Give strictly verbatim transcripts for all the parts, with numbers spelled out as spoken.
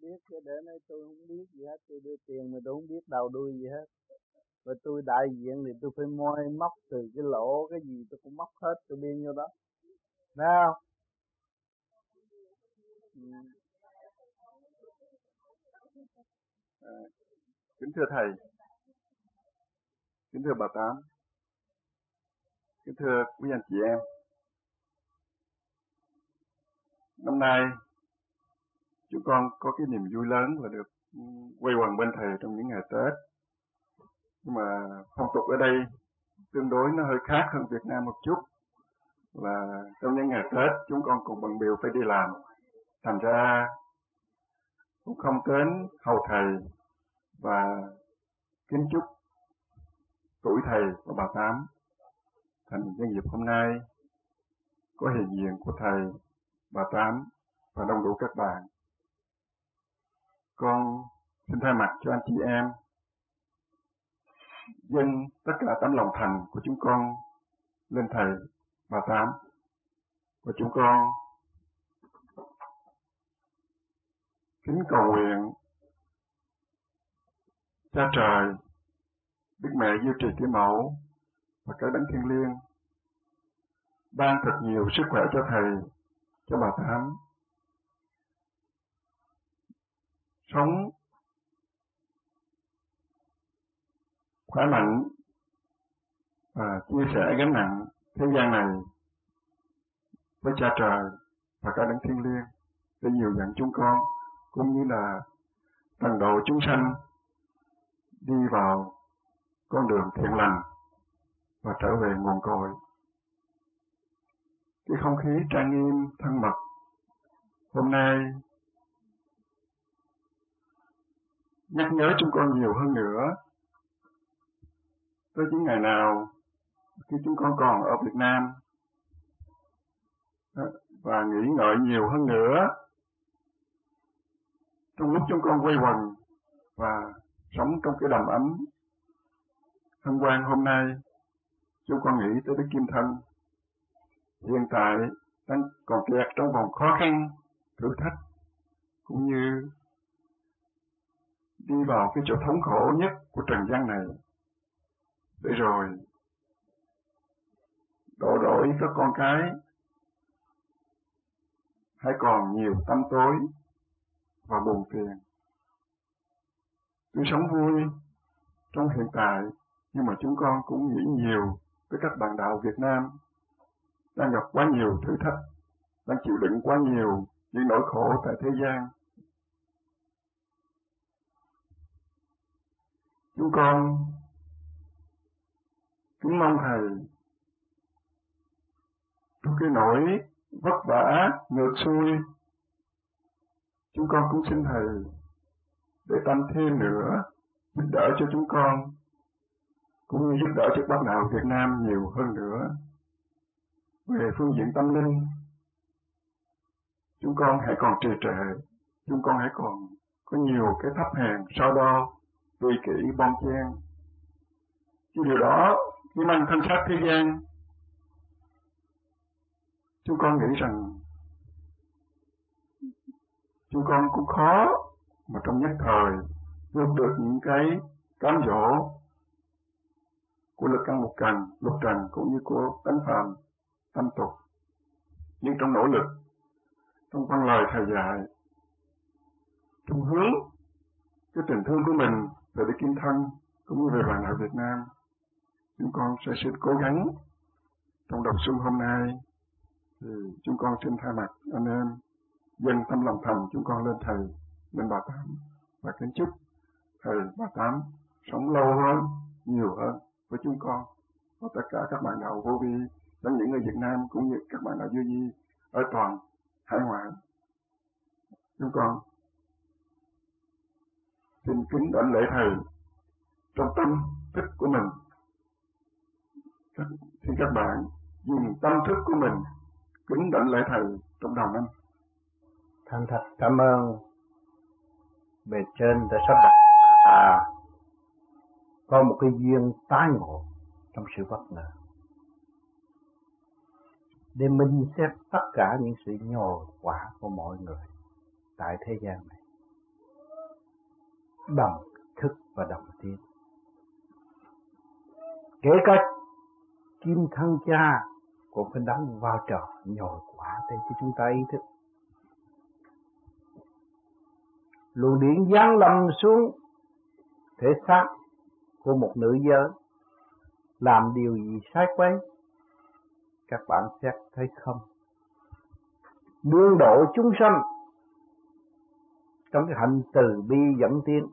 biết chứ để nói tôi không biết gì hết, tôi đưa tiền mà tôi không biết đầu đuôi gì hết. Và tôi đại diện thì tôi phải moi móc từ cái lỗ cái gì tôi cũng móc hết, tôi biên vô đó. Thấy không? Ừ. À, kính thưa thầy, kính thưa bà Tám, kính thưa quý anh chị em. Năm nay chúng con có cái niềm vui lớn là được quây quần bên thầy trong những ngày Tết. Nhưng mà phong tục ở đây tương đối nó hơi khác hơn Việt Nam một chút, là trong những ngày Tết chúng con cùng bận biểu phải đi làm, thành ra cũng không đến hầu thầy và kính chúc tuổi thầy và bà Tám. Thành nhân dịp hôm nay có hiện diện của thầy, bà Tám và đông đủ các bạn, con xin thay mặt cho anh chị em dâng tất cả tấm lòng thành của chúng con lên thầy, bà Tám, và chúng con kính cầu nguyện Cha Trời, Đức Mẹ Diệu Trì Kim Mẫu và các đấng thiêng liêng ban thật nhiều sức khỏe cho thầy, cho bà Tám, sống khỏe mạnh và chia sẻ gánh nặng thế gian này với Cha Trời và các đấng thiêng liêng để dìu dẫn chúng con cũng như là tận độ chúng sanh đi vào con đường thiện lành và trở về nguồn cội. Cái không khí trang nghiêm thân mật hôm nay nhắc nhớ chúng con nhiều hơn nữa tới những ngày nào khi chúng con còn ở Việt Nam, và nghĩ ngợi nhiều hơn nữa trong lúc chúng con quây quần và sống trong cái đầm ấm hân hoan hôm nay. Chúng con nghĩ tới Đức Kim Thân hiện tại đang còn kẹt trong vòng khó khăn, thử thách, cũng như đi vào cái chỗ thống khổ nhất của trần gian này, để rồi đổ đổi các con cái hãy còn nhiều tâm tối và buồn phiền. Tôi sống vui trong hiện tại, nhưng mà chúng con cũng nghĩ nhiều với các bạn đạo Việt Nam đang gặp quá nhiều thử thách, đang chịu đựng quá nhiều những nỗi khổ tại thế gian. Chúng con kính mong thầy trong cái nỗi vất vả ngược xuôi, chúng con cũng xin thầy để tâm thêm nữa giúp đỡ cho chúng con, cũng như giúp đỡ cho bạn đạo Việt Nam nhiều hơn nữa về phương diện tâm linh. Chúng con hãy còn trì trệ, chúng con hãy còn có nhiều cái thấp hèn, so đo, vị kỷ, bon chen. Chứ điều đó khi mang thân xác thế gian, chúng con nghĩ rằng chúng con cũng khó mà trong nhất thời vượt được những cái cám dỗ của lực căn một trần, lục trần cũng như của tánh phàm tâm tục. Nhưng trong nỗ lực, trong văn lời thầy dạy, trong hướng cái tình thương của mình về Đức Kim Thân cũng như về bạn đạo Việt Nam, chúng con sẽ xin cố gắng trong đầu xuân hôm nay. Thì chúng con xin thay mặt anh em dâng tâm lòng thành chúng con lên thầy, lên bà Tám, và kính chúc thầy bà Tám sống lâu hơn, nhiều hơn với chúng con và tất cả các bạn đạo vô vi, đến những người Việt Nam cũng như các bạn đạo vô vi ở toàn hải ngoại. Chúng con xin kính đảnh lễ thầy trong tâm thức của mình. Xin các bạn dùng tâm thức của mình kính đảnh lễ thầy trong đầu năm. Thành thật cảm ơn bề trên đã sắp đặt à, có một cái duyên tái ngộ trong sự bất ngờ để minh xét tất cả những sự nhồi quả của mọi người tại thế gian này. đồng thức và đồng tiến. Kể cả kim thân cha cũng phải đóng vai trò nhồi quả để cho chúng ta ý thức. Luồng điện giáng lâm xuống thể xác của một nữ giới, làm điều gì sai quấy? Các bạn xét thấy không? Đương độ chúng sanh trong cái hạnh từ bi dẫn tiến,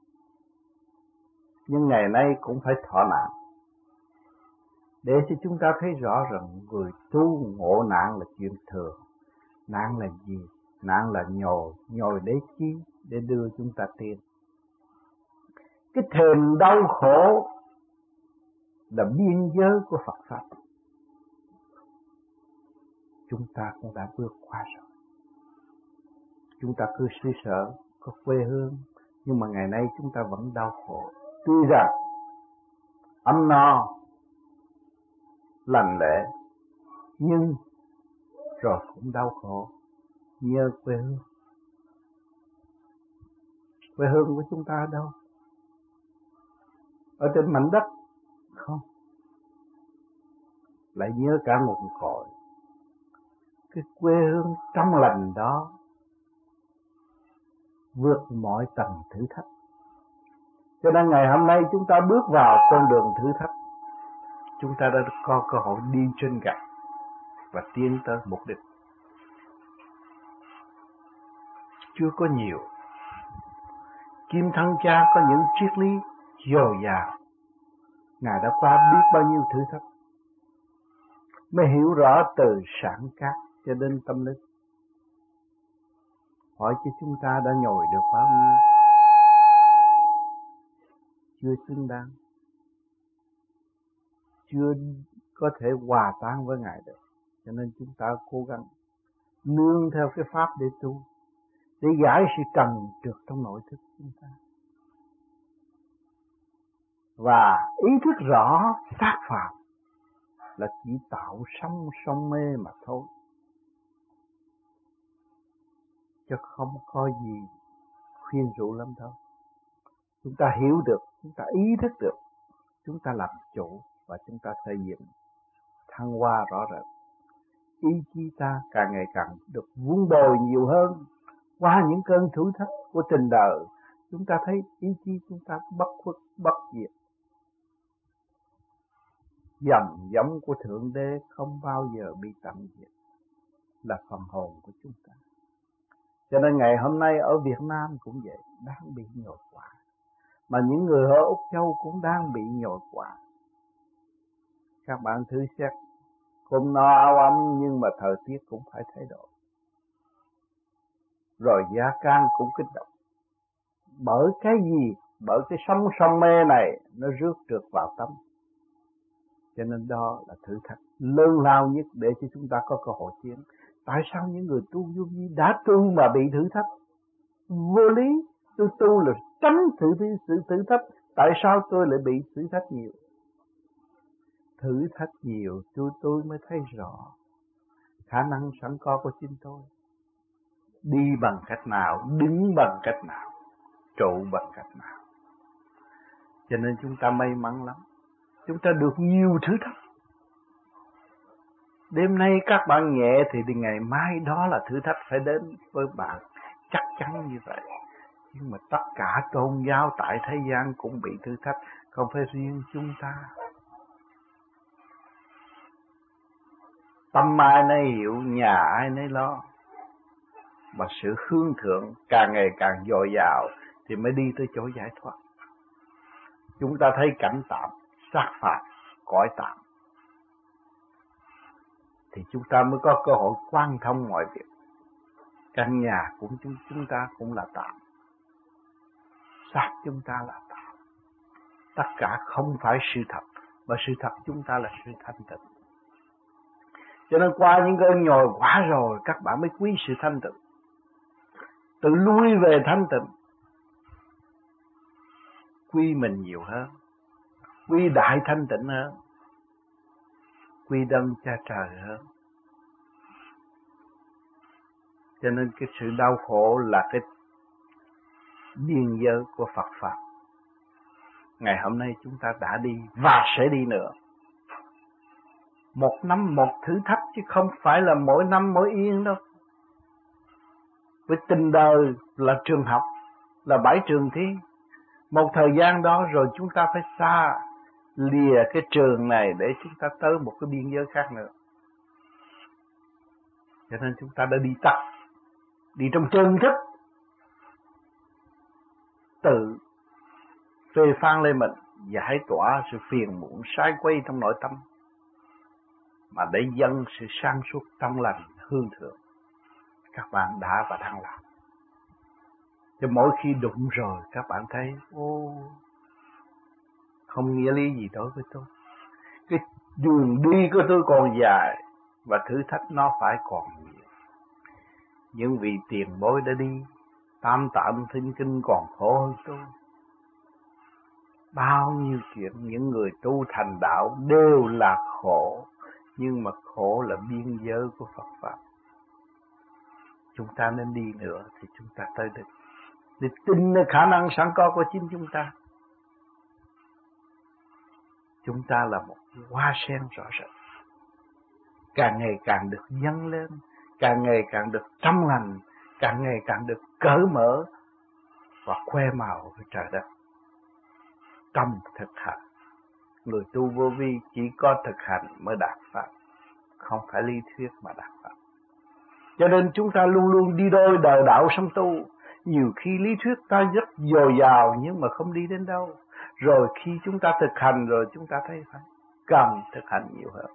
nhưng ngày nay cũng phải thọ nạn, để cho chúng ta thấy rõ rằng người tu ngộ nạn là chuyện thường. Nạn là gì? Nạn là nhồi, nhồi để chi? Để đưa chúng ta tiến. Cái thềm đau khổ là biên giới của Phật Pháp. Chúng ta cũng đã bước qua rồi. Chúng ta cứ suy sở có quê hương, nhưng mà ngày nay chúng ta vẫn đau khổ. Tuy rằng ấm no, lành lẽ, nhưng rồi cũng đau khổ, nhớ quê hương. Quê hương của chúng ta ở đâu? Ở trên mảnh đất? Không. Lại nhớ cả nguồn cội. Cái quê hương trong lành đó vượt mọi tầng thử thách. Cho nên ngày hôm nay chúng ta bước vào con đường thử thách, chúng ta đã có cơ hội đi trên gạch và tiến tới mục đích. Chưa có nhiều. Kim thân cha có những triết lý dồi dào. Ngài đã qua biết bao nhiêu thử thách, mới hiểu rõ từ sản cát cho đến tâm linh. Hỏi chứ chúng ta đã nhồi được bao nhiêu? Chưa xứng đáng, chưa có thể hòa tan với Ngài được. Cho nên chúng ta cố gắng nương theo cái pháp để tu, để giải sự trần trượt trong nội thức chúng ta, và ý thức rõ xác phạm là chỉ tạo sóng sông mê mà thôi, chứ không có gì khuyên rũ lắm đâu. Chúng ta hiểu được, chúng ta ý thức được, chúng ta làm chủ và chúng ta xây dựng thăng hoa rõ rệt. Ý chí ta càng ngày càng được vun bồi nhiều hơn. Qua những cơn thử thách của tình đời, chúng ta thấy ý chí chúng ta bất khuất bất diệt. Dòng giống của Thượng Đế không bao giờ bị tận diệt, là phần hồn của chúng ta. Cho nên ngày hôm nay ở Việt Nam cũng vậy, đang bị nhồi quả. Mà những người ở Úc Châu cũng đang bị nhồi quả. Các bạn thử xét, cơm no áo ấm nhưng mà thời tiết cũng phải thay đổi. Rồi gia can cũng kích động. Bởi cái gì? Bởi cái sóng sông mê này nó rước trượt vào tâm. Cho nên đó là thử thách lớn lao nhất để cho chúng ta có cơ hội tiến. Tại sao những người tu vô vi đã tu mà bị thử thách? Vô lý. Tôi tu là tránh sự, sự thử thách. Tại sao tôi lại bị thử thách nhiều? Thử thách nhiều tôi tôi mới thấy rõ khả năng sẵn có của chính tôi. Đi bằng cách nào, đứng bằng cách nào, trụ bằng cách nào. Cho nên chúng ta may mắn lắm. Chúng ta được nhiều thử thách. Đêm nay các bạn nhẹ thì đến ngày mai đó là thử thách phải đến với bạn. Chắc chắn như vậy. Nhưng mà tất cả tôn giáo tại thế gian cũng bị thử thách, không phải riêng chúng ta. Tâm ai nấy hiểu, nhà ai nấy lo. Mà sự hướng thượng càng ngày càng dồi dào thì mới đi tới chỗ giải thoát. Chúng ta thấy cảnh tạm, sát phạt, cõi tạm, thì chúng ta mới có cơ hội quan thông mọi việc. Căn nhà của chúng, chúng ta cũng là tạm, xác chúng ta là tạm. Tất cả không phải sự thật, mà sự thật chúng ta là sự thanh tịnh. Cho nên qua những cơn nhồi quả rồi, các bạn mới quý sự thanh tịnh. Tự lui về thanh tịnh, quý mình nhiều hơn, quý đại thanh tịnh hơn, quý đấng cha trời hơn. Cho nên cái sự đau khổ là cái biên giới của Phật Pháp. Ngày hôm nay chúng ta đã đi và sẽ đi nữa. Một năm một thử thách chứ không phải là mỗi năm mỗi yên đâu. Với tình đời là trường học, là bãi trường thi. Một thời gian đó rồi chúng ta phải xa lìa cái trường này để chúng ta tới một cái biên giới khác nữa. Cho nên chúng ta đã đi tắt, đi trong chân thức, tự phê phán lên mình, giải tỏa sự phiền muộn sai quay trong nội tâm, mà để dâng sự sáng suốt trong lành hương thượng. Các bạn đã và đang làm. Cho mỗi khi đụng rồi các bạn thấy, ô, không nghĩa lý gì đối với tôi. Cái đường đi của tôi còn dài, và thử thách nó phải còn nhiều. Nhưng vì tiền bối đã đi, tam tạng thinh kinh còn khổ hơn tôi. Bao nhiêu chuyện những người tu thành đạo đều là khổ, nhưng mà khổ là biên giới của Phật Pháp. Chúng ta nên đi nữa thì chúng ta tới được, để tin nơi khả năng sẵn có của chính chúng ta. Chúng ta là một hoa sen rõ rệt, càng ngày càng được dâng lên, càng ngày càng được trong lành, càng ngày càng được cởi mở và khoe màu với trời đất. Trong thực hành, người tu vô vi chỉ có thực hành mới đạt pháp, không phải lý thuyết mà đạt pháp. Cho nên chúng ta luôn luôn đi đôi đời đạo sống tu. Nhiều khi lý thuyết ta rất dồi dào nhưng mà không đi đến đâu. Rồi khi chúng ta thực hành rồi chúng ta thấy phải cần thực hành nhiều hơn.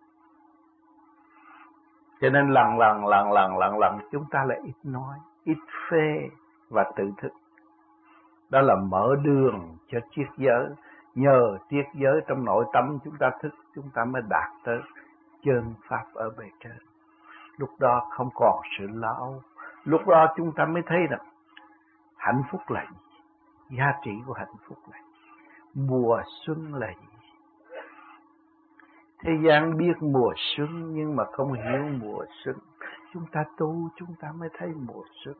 Cho nên lần lần lần lần lần lần chúng ta lại ít nói, ít phê và tự thức. Đó là mở đường cho triết giới. Nhờ triết giới trong nội tâm chúng ta thức, chúng ta mới đạt tới chân pháp ở bề trên. Lúc đó không còn sự lo âu. Lúc đó chúng ta mới thấy rằng hạnh phúc là gì? Giá trị của hạnh phúc là gì? Mùa xuân là gì? Thế gian biết mùa xuân nhưng mà không hiểu mùa xuân. Chúng ta tu chúng ta mới thấy mùa xuân.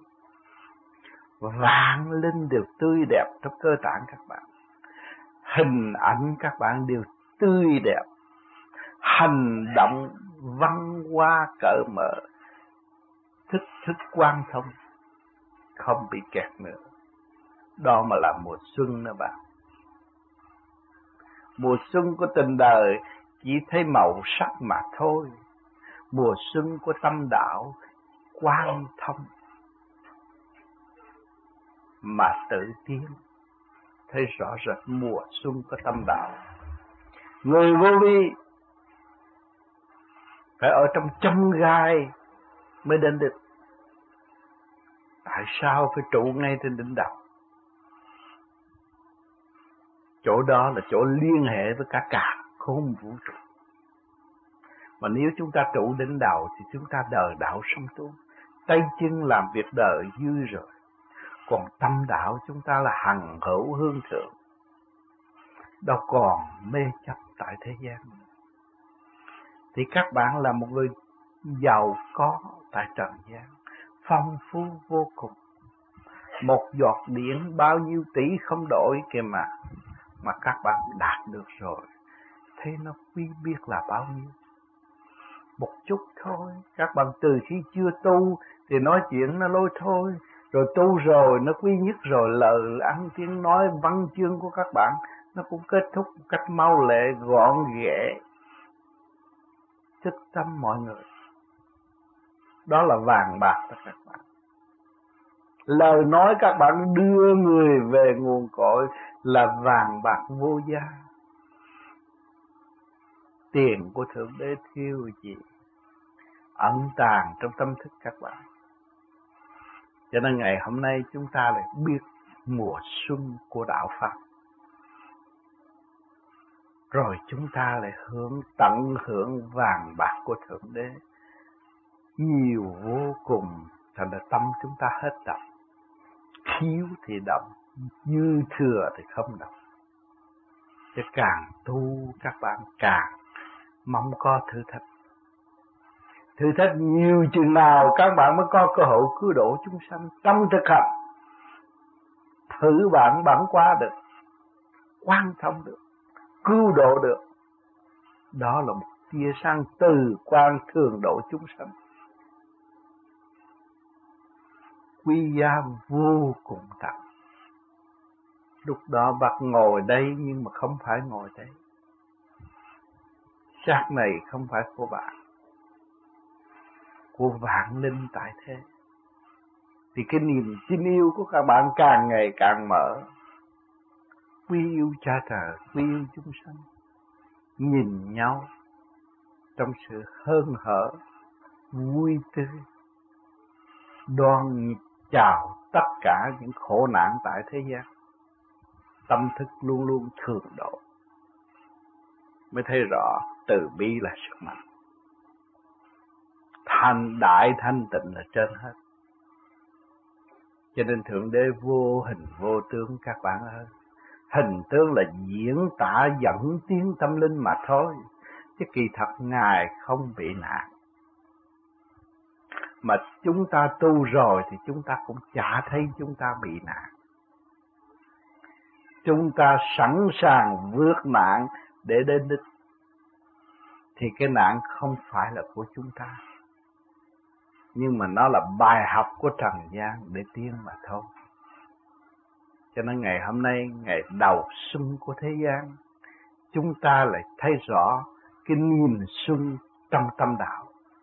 Vạn linh đều tươi đẹp trong cơ tạng các bạn. Hình ảnh các bạn đều tươi đẹp. Hành động văn hoa cởi mở. Thức thức quan thông, không bị kẹt nữa. Đó mà là mùa xuân đó bạn. Mùa xuân của tình đời chỉ thấy màu sắc mà thôi. Mùa xuân của tâm đạo quan thông mà tự tiến, thấy rõ rệt mùa xuân của tâm đạo. Người vô vi phải ở trong chông gai mới đến đích. Tại sao phải trụ ngay trên đỉnh đầu? Chỗ đó là chỗ liên hệ với cả cả không vũ trụ. Mà nếu chúng ta trụ đỉnh đầu thì chúng ta đời đạo sống tu. Tay chân làm việc đời dư rồi. Còn tâm đạo chúng ta là hằng hữu hương thượng. Đâu còn mê chấp tại thế gian. Thì các bạn là một người giàu có tại trần gian, phong phú vô cùng. Một giọt điển bao nhiêu tỷ không đổi kìa mà. Mà các bạn đạt được rồi, thế nó quý biết là bao nhiêu. Một chút thôi. Các bạn từ khi chưa tu thì nói chuyện nó lôi thôi. Rồi tu rồi nó quý nhất rồi, lời ăn tiếng nói văn chương của các bạn nó cũng kết thúc một cách mau lẹ gọn ghẽ. Thức tâm mọi người. Đó là vàng bạc đó các bạn. Lời nói các bạn đưa người về nguồn cội là vàng bạc vô giá. Tiền của Thượng Đế thiếu gì? Ẩn tàng trong tâm thức các bạn. Cho nên ngày hôm nay chúng ta lại biết mùa xuân của đạo Pháp. Rồi chúng ta lại hưởng tận hưởng vàng bạc của Thượng Đế. Nhiều vô cùng, thành ra tâm chúng ta hết động. Thiếu thì động, dư thừa thì không động. Chứ càng tu các bạn càng mong có thử thách. Thử thách nhiều chừng nào các bạn mới có cơ hội cứu độ chúng sanh trong thực hành. thử bạn bản qua được, quan thông được, cứu độ được. Đó là một tia sáng từ quan thường độ chúng sanh, quý giá vô cùng tận. Lúc đó bác ngồi đây nhưng mà không phải ngồi đây. Xác này không phải của bạn, của vạn linh tại thế. Thì cái niềm tin yêu của các bạn càng ngày càng mở. Quý yêu cha trời, quý yêu chúng sanh, nhìn nhau trong sự hớn hở, vui tươi, đoan chào tất cả những khổ nạn tại thế gian. Tâm thức luôn luôn thường độ, mới thấy rõ từ bi là sức mạnh, thanh đại thanh tịnh là trên hết. Cho nên Thượng Đế vô hình vô tướng các bạn ơi. Hình tướng là diễn tả dẫn tiến tâm linh mà thôi, chứ kỳ thật Ngài không bị nạn. Mà chúng ta tu rồi thì chúng ta cũng chả thấy chúng ta bị nạn. Chúng ta sẵn sàng vượt nạn để đến đích. Thì cái nạn không phải là của chúng ta, nhưng mà nó là bài học của trần gian để tiến mà thôi. Cho nên ngày hôm nay, ngày đầu xuân của thế gian, chúng ta lại thấy rõ cái niềm xuân trong tâm đạo.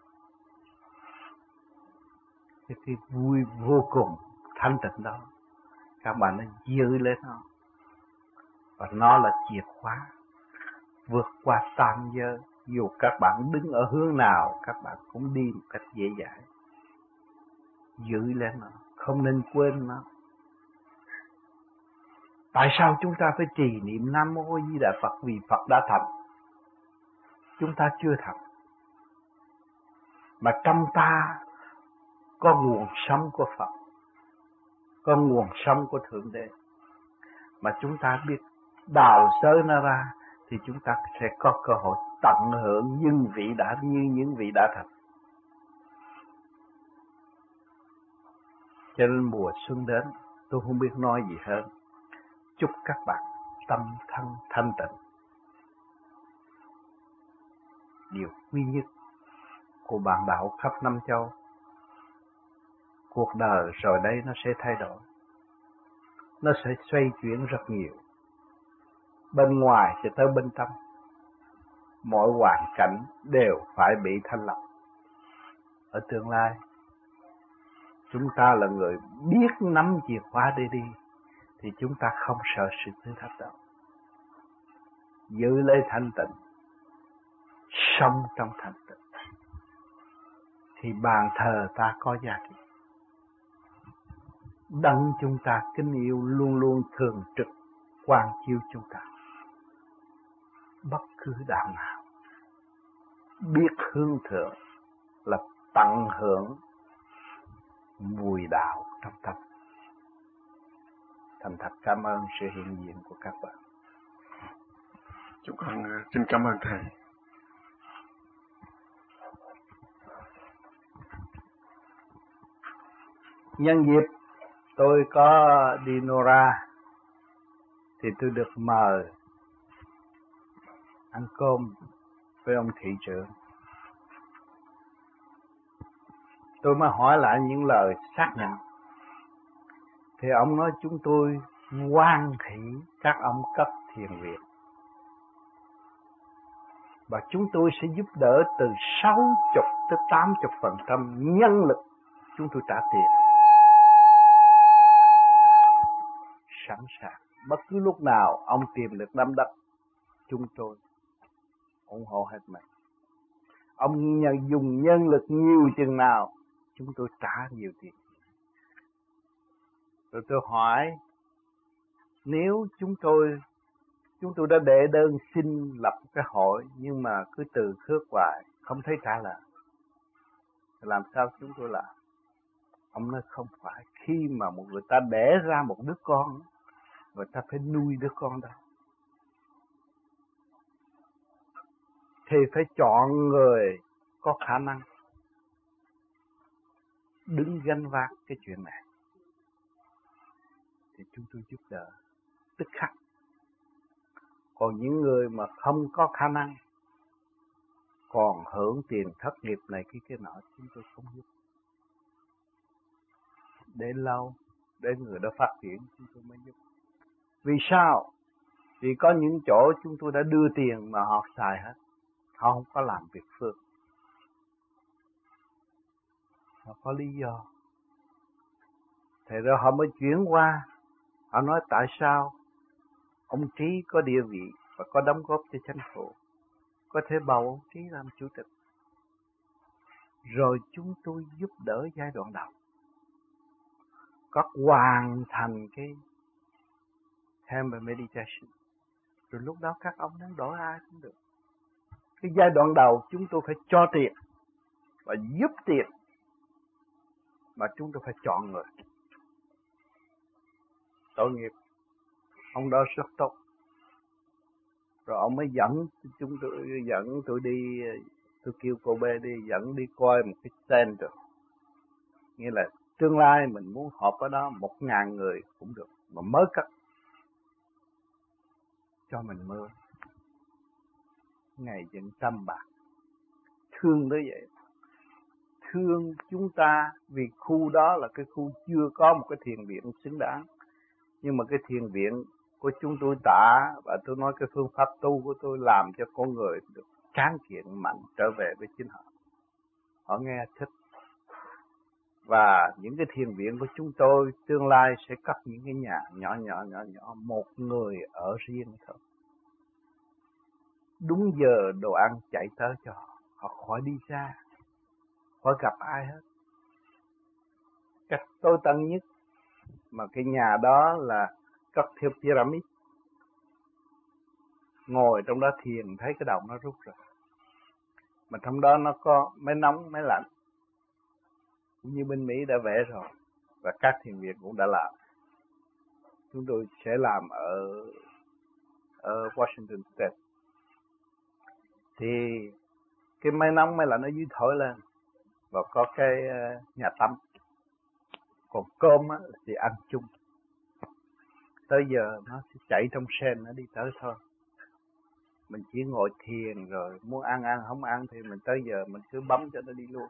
Cái, cái vui vô cùng thanh tịnh đó, các bạn nên giữ lên nó. Và nó là chìa khóa vượt qua tam giới. Dù các bạn đứng ở hướng nào, các bạn cũng đi một cách dễ dãi. Giữ lên nó, không nên quên nó. Tại sao chúng ta phải trì niệm Nam Mô Di Đà Phật? Vì Phật đã thành, chúng ta chưa thành. Mà trong ta có nguồn sống của Phật, có nguồn sống của Thượng Đế. Mà chúng ta biết đào sới nó ra thì chúng ta sẽ có cơ hội tận hưởng những vị đã như những vị đã thành. Cho nên mùa xuân đến, tôi không biết nói gì hơn. Chúc các bạn tâm thân thanh tịnh. Điều quý nhất của bạn đạo khắp năm châu. Cuộc đời rồi đây nó sẽ thay đổi. Nó sẽ xoay chuyển rất nhiều. Bên ngoài sẽ tới bên trong. Mọi hoàn cảnh đều phải bị thanh lọc. Ở tương lai, chúng ta là người biết nắm chìa khóa để đi, thì chúng ta không sợ sự thử thách đâu. Giữ lấy thanh tịnh, sống trong thanh tịnh, thì bàn thờ ta có giá trị. Đấng chúng ta kính yêu luôn luôn thường trực quan chiếu chúng ta. Bất cứ đạo nào biết hướng thượng là tận hưởng mùi đạo trong tâm. Thành thật cảm ơn sự hiện diện của các bạn. Chúng con xin cảm ơn Thầy. Nhân dịp tôi có đi Nora thì tôi được mời ăn cơm với ông thị trưởng. Tôi mới hỏi lại những lời xác nhận. Thì ông nói chúng tôi hoan hỷ các ông cấp thiền viện. Và chúng tôi sẽ giúp đỡ từ sáu mươi tới tám mươi phần trăm nhân lực chúng tôi trả tiền. Sẵn sàng, bất cứ lúc nào ông tìm được đám đất, chúng tôi ủng hộ hết mình. Ông dùng nhân lực nhiều chừng nào, chúng tôi trả nhiều tiền. Rồi tôi hỏi, nếu chúng tôi chúng tôi đã đệ đơn xin lập cái hội, nhưng mà cứ từ khước hoài, không thấy trả lời, làm sao chúng tôi làm? Ông nói không phải, khi mà một người ta đẻ ra một đứa con, người ta phải nuôi đứa con đó. Thì phải chọn người có khả năng đứng gánh vác cái chuyện này. Thì chúng tôi giúp đỡ tức khắc. Còn những người mà không có khả năng, còn hưởng tiền thất nghiệp này cái cái nọ, chúng tôi không giúp. Để lâu, để người đó phát triển chúng tôi mới giúp. Vì sao? Vì có những chỗ chúng tôi đã đưa tiền mà họ xài hết, họ không có làm việc phước. Họ có lý do. Thế rồi họ mới chuyển qua, họ nói tại sao ông Trí có địa vị và có đóng góp cho chính phủ, có thể bầu ông Trí làm chủ tịch. Rồi chúng tôi giúp đỡ giai đoạn đầu, có hoàn thành cái Hammer Meditation. Rồi lúc đó các ông muốn đổi ai cũng được. Cái giai đoạn đầu chúng tôi phải cho tiền và giúp tiền, mà chúng tôi phải chọn người. Tội nghiệp, ông đó rất tốt. Rồi ông mới dẫn chúng tôi, dẫn tôi đi, tôi kêu cô bé đi, dẫn đi coi một cái center. Nghĩa là tương lai mình muốn họp ở đó một ngàn người cũng được, mà mới cất. Cho mình mơ. Ngày dựng trăm bạc. Thương tới vậy. Thương chúng ta vì khu đó là cái khu chưa có một cái thiền viện xứng đáng. Nhưng mà cái thiền viện của chúng tôi tả, và tôi nói cái phương pháp tu của tôi làm cho con người được tráng kiện mạnh trở về với chính họ. Họ nghe thích. Và những cái thiền viện của chúng tôi tương lai sẽ cất những cái nhà nhỏ nhỏ nhỏ nhỏ, một người ở riêng thôi. Đúng giờ đồ ăn chạy tới cho họ, họ khỏi đi ra, khỏi gặp ai hết. Cách tối tân nhất mà cái nhà đó là cất theo pyramid. Ngồi trong đó thiền thấy cái đầu nó rút rồi. Mà trong đó nó có máy nóng, máy lạnh. Cũng như bên Mỹ đã vẽ rồi. Và các thiền viện cũng đã làm. Chúng tôi sẽ làm ở, ở Washington State. Thì cái máy nóng, máy lạnh ở dưới thổi lên. Và có cái nhà tắm. Còn cơm á, thì ăn chung. Tới giờ nó sẽ chảy trong sen, nó đi tới thôi. Mình chỉ ngồi thiền rồi muốn ăn ăn không ăn thì mình tới giờ mình cứ bấm cho nó đi luôn.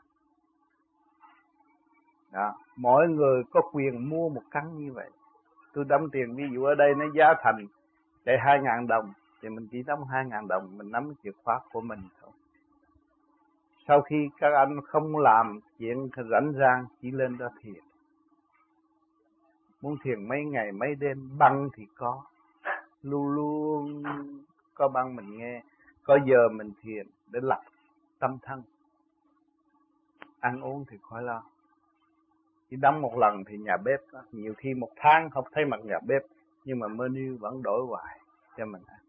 Đó, mỗi người có quyền mua một căn như vậy. Tôi đóng tiền, ví dụ ở đây nó giá thành để hai ngàn đồng thì mình chỉ đóng hai ngàn đồng, mình nắm chìa khóa của mình thôi. Sau khi các anh không làm chuyện rảnh rang, chỉ lên đó thiền. Muốn thiền mấy ngày mấy đêm, băng thì có, luôn luôn có băng mình nghe. Có giờ mình thiền để lập tâm thân. Ăn uống thì khỏi lo. Chỉ đóng một lần thì nhà bếp đó. Nhiều khi một tháng không thấy mặt nhà bếp, nhưng mà menu vẫn đổi hoài cho mình ăn.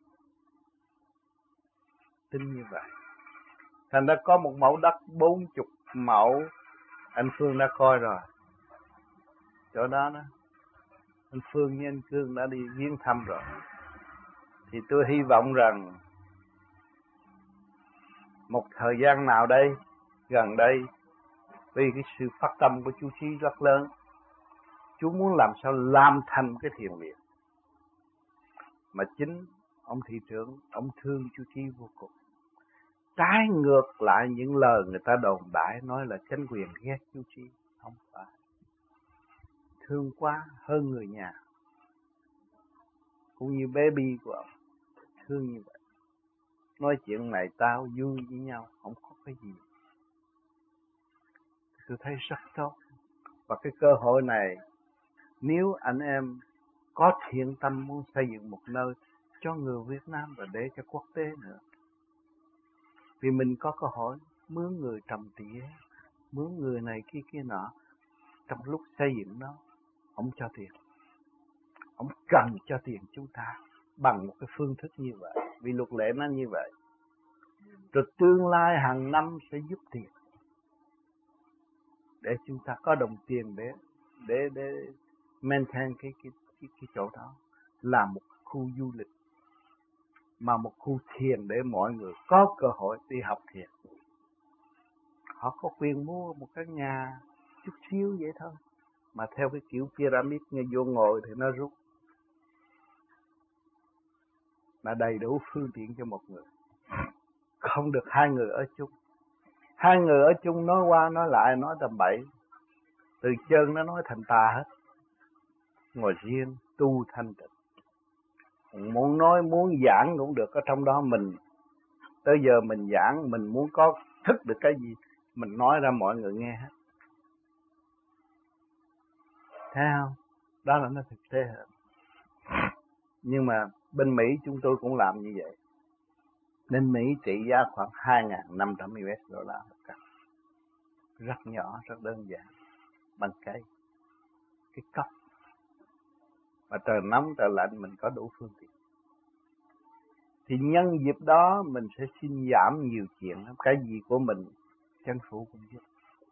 Tính như vậy. Thành ra có một mẫu đất bốn chục mẫu, anh Phương đã coi rồi. Chỗ đó đó, anh Phương với anh Cương đã đi viếng thăm rồi. Thì tôi hy vọng rằng một thời gian nào đây, gần đây, vì cái sự phát tâm của chú Trí rất lớn, chú muốn làm sao làm thành cái thiền viện. Mà chính ông thị trưởng, ông thương chú Trí vô cùng. Trái ngược lại những lời người ta đồn đại nói là chính quyền ghét chú Trí. Không phải. Thương quá hơn người nhà. Cũng như baby của ông. Thương như vậy. Nói chuyện này tao vui với nhau, không có cái gì. Tôi thấy rất tốt. Và cái cơ hội này, nếu anh em có thiện tâm muốn xây dựng một nơi cho người Việt Nam và để cho quốc tế nữa. Vì mình có cơ hội mướn người trồng tỉa, mướn người này kia kia nọ. Trong lúc xây dựng nó, ông cho tiền. Ông cần cho tiền chúng ta bằng một cái phương thức như vậy. Vì luật lệ nó như vậy. Rồi tương lai hàng năm sẽ giúp tiền. Để chúng ta có đồng tiền để để để maintain cái cái cái, cái chỗ đó, làm một khu du lịch, mà một khu thiền để mọi người có cơ hội đi học thiền. Họ có quyền mua một cái nhà chút xíu vậy thôi, mà theo cái kiểu pyramid nghe vô ngồi thì nó rút. Là đầy đủ phương tiện cho một người. Không được hai người ở chung. Hai người ở chung nói qua nói lại nói tầm bậy. Từ chân nó nói thành tà hết. Ngồi riêng tu thanh tịnh. Muốn nói muốn giảng cũng được, ở trong đó mình tới giờ mình giảng, mình muốn có thức được cái gì mình nói ra mọi người nghe hết. Thấy không? Đó là nó thực tế hơn. Nhưng mà bên Mỹ chúng tôi cũng làm như vậy. Nên Mỹ trị giá khoảng hai nghìn năm trăm đô la một cặp. Rất nhỏ, rất đơn giản. Bằng cây, cái cốc. Mà trời nóng, trời lạnh mình có đủ phương tiện. Thì nhân dịp đó mình sẽ xin giảm nhiều chuyện lắm. Cái gì của mình chân phủ cũng biết.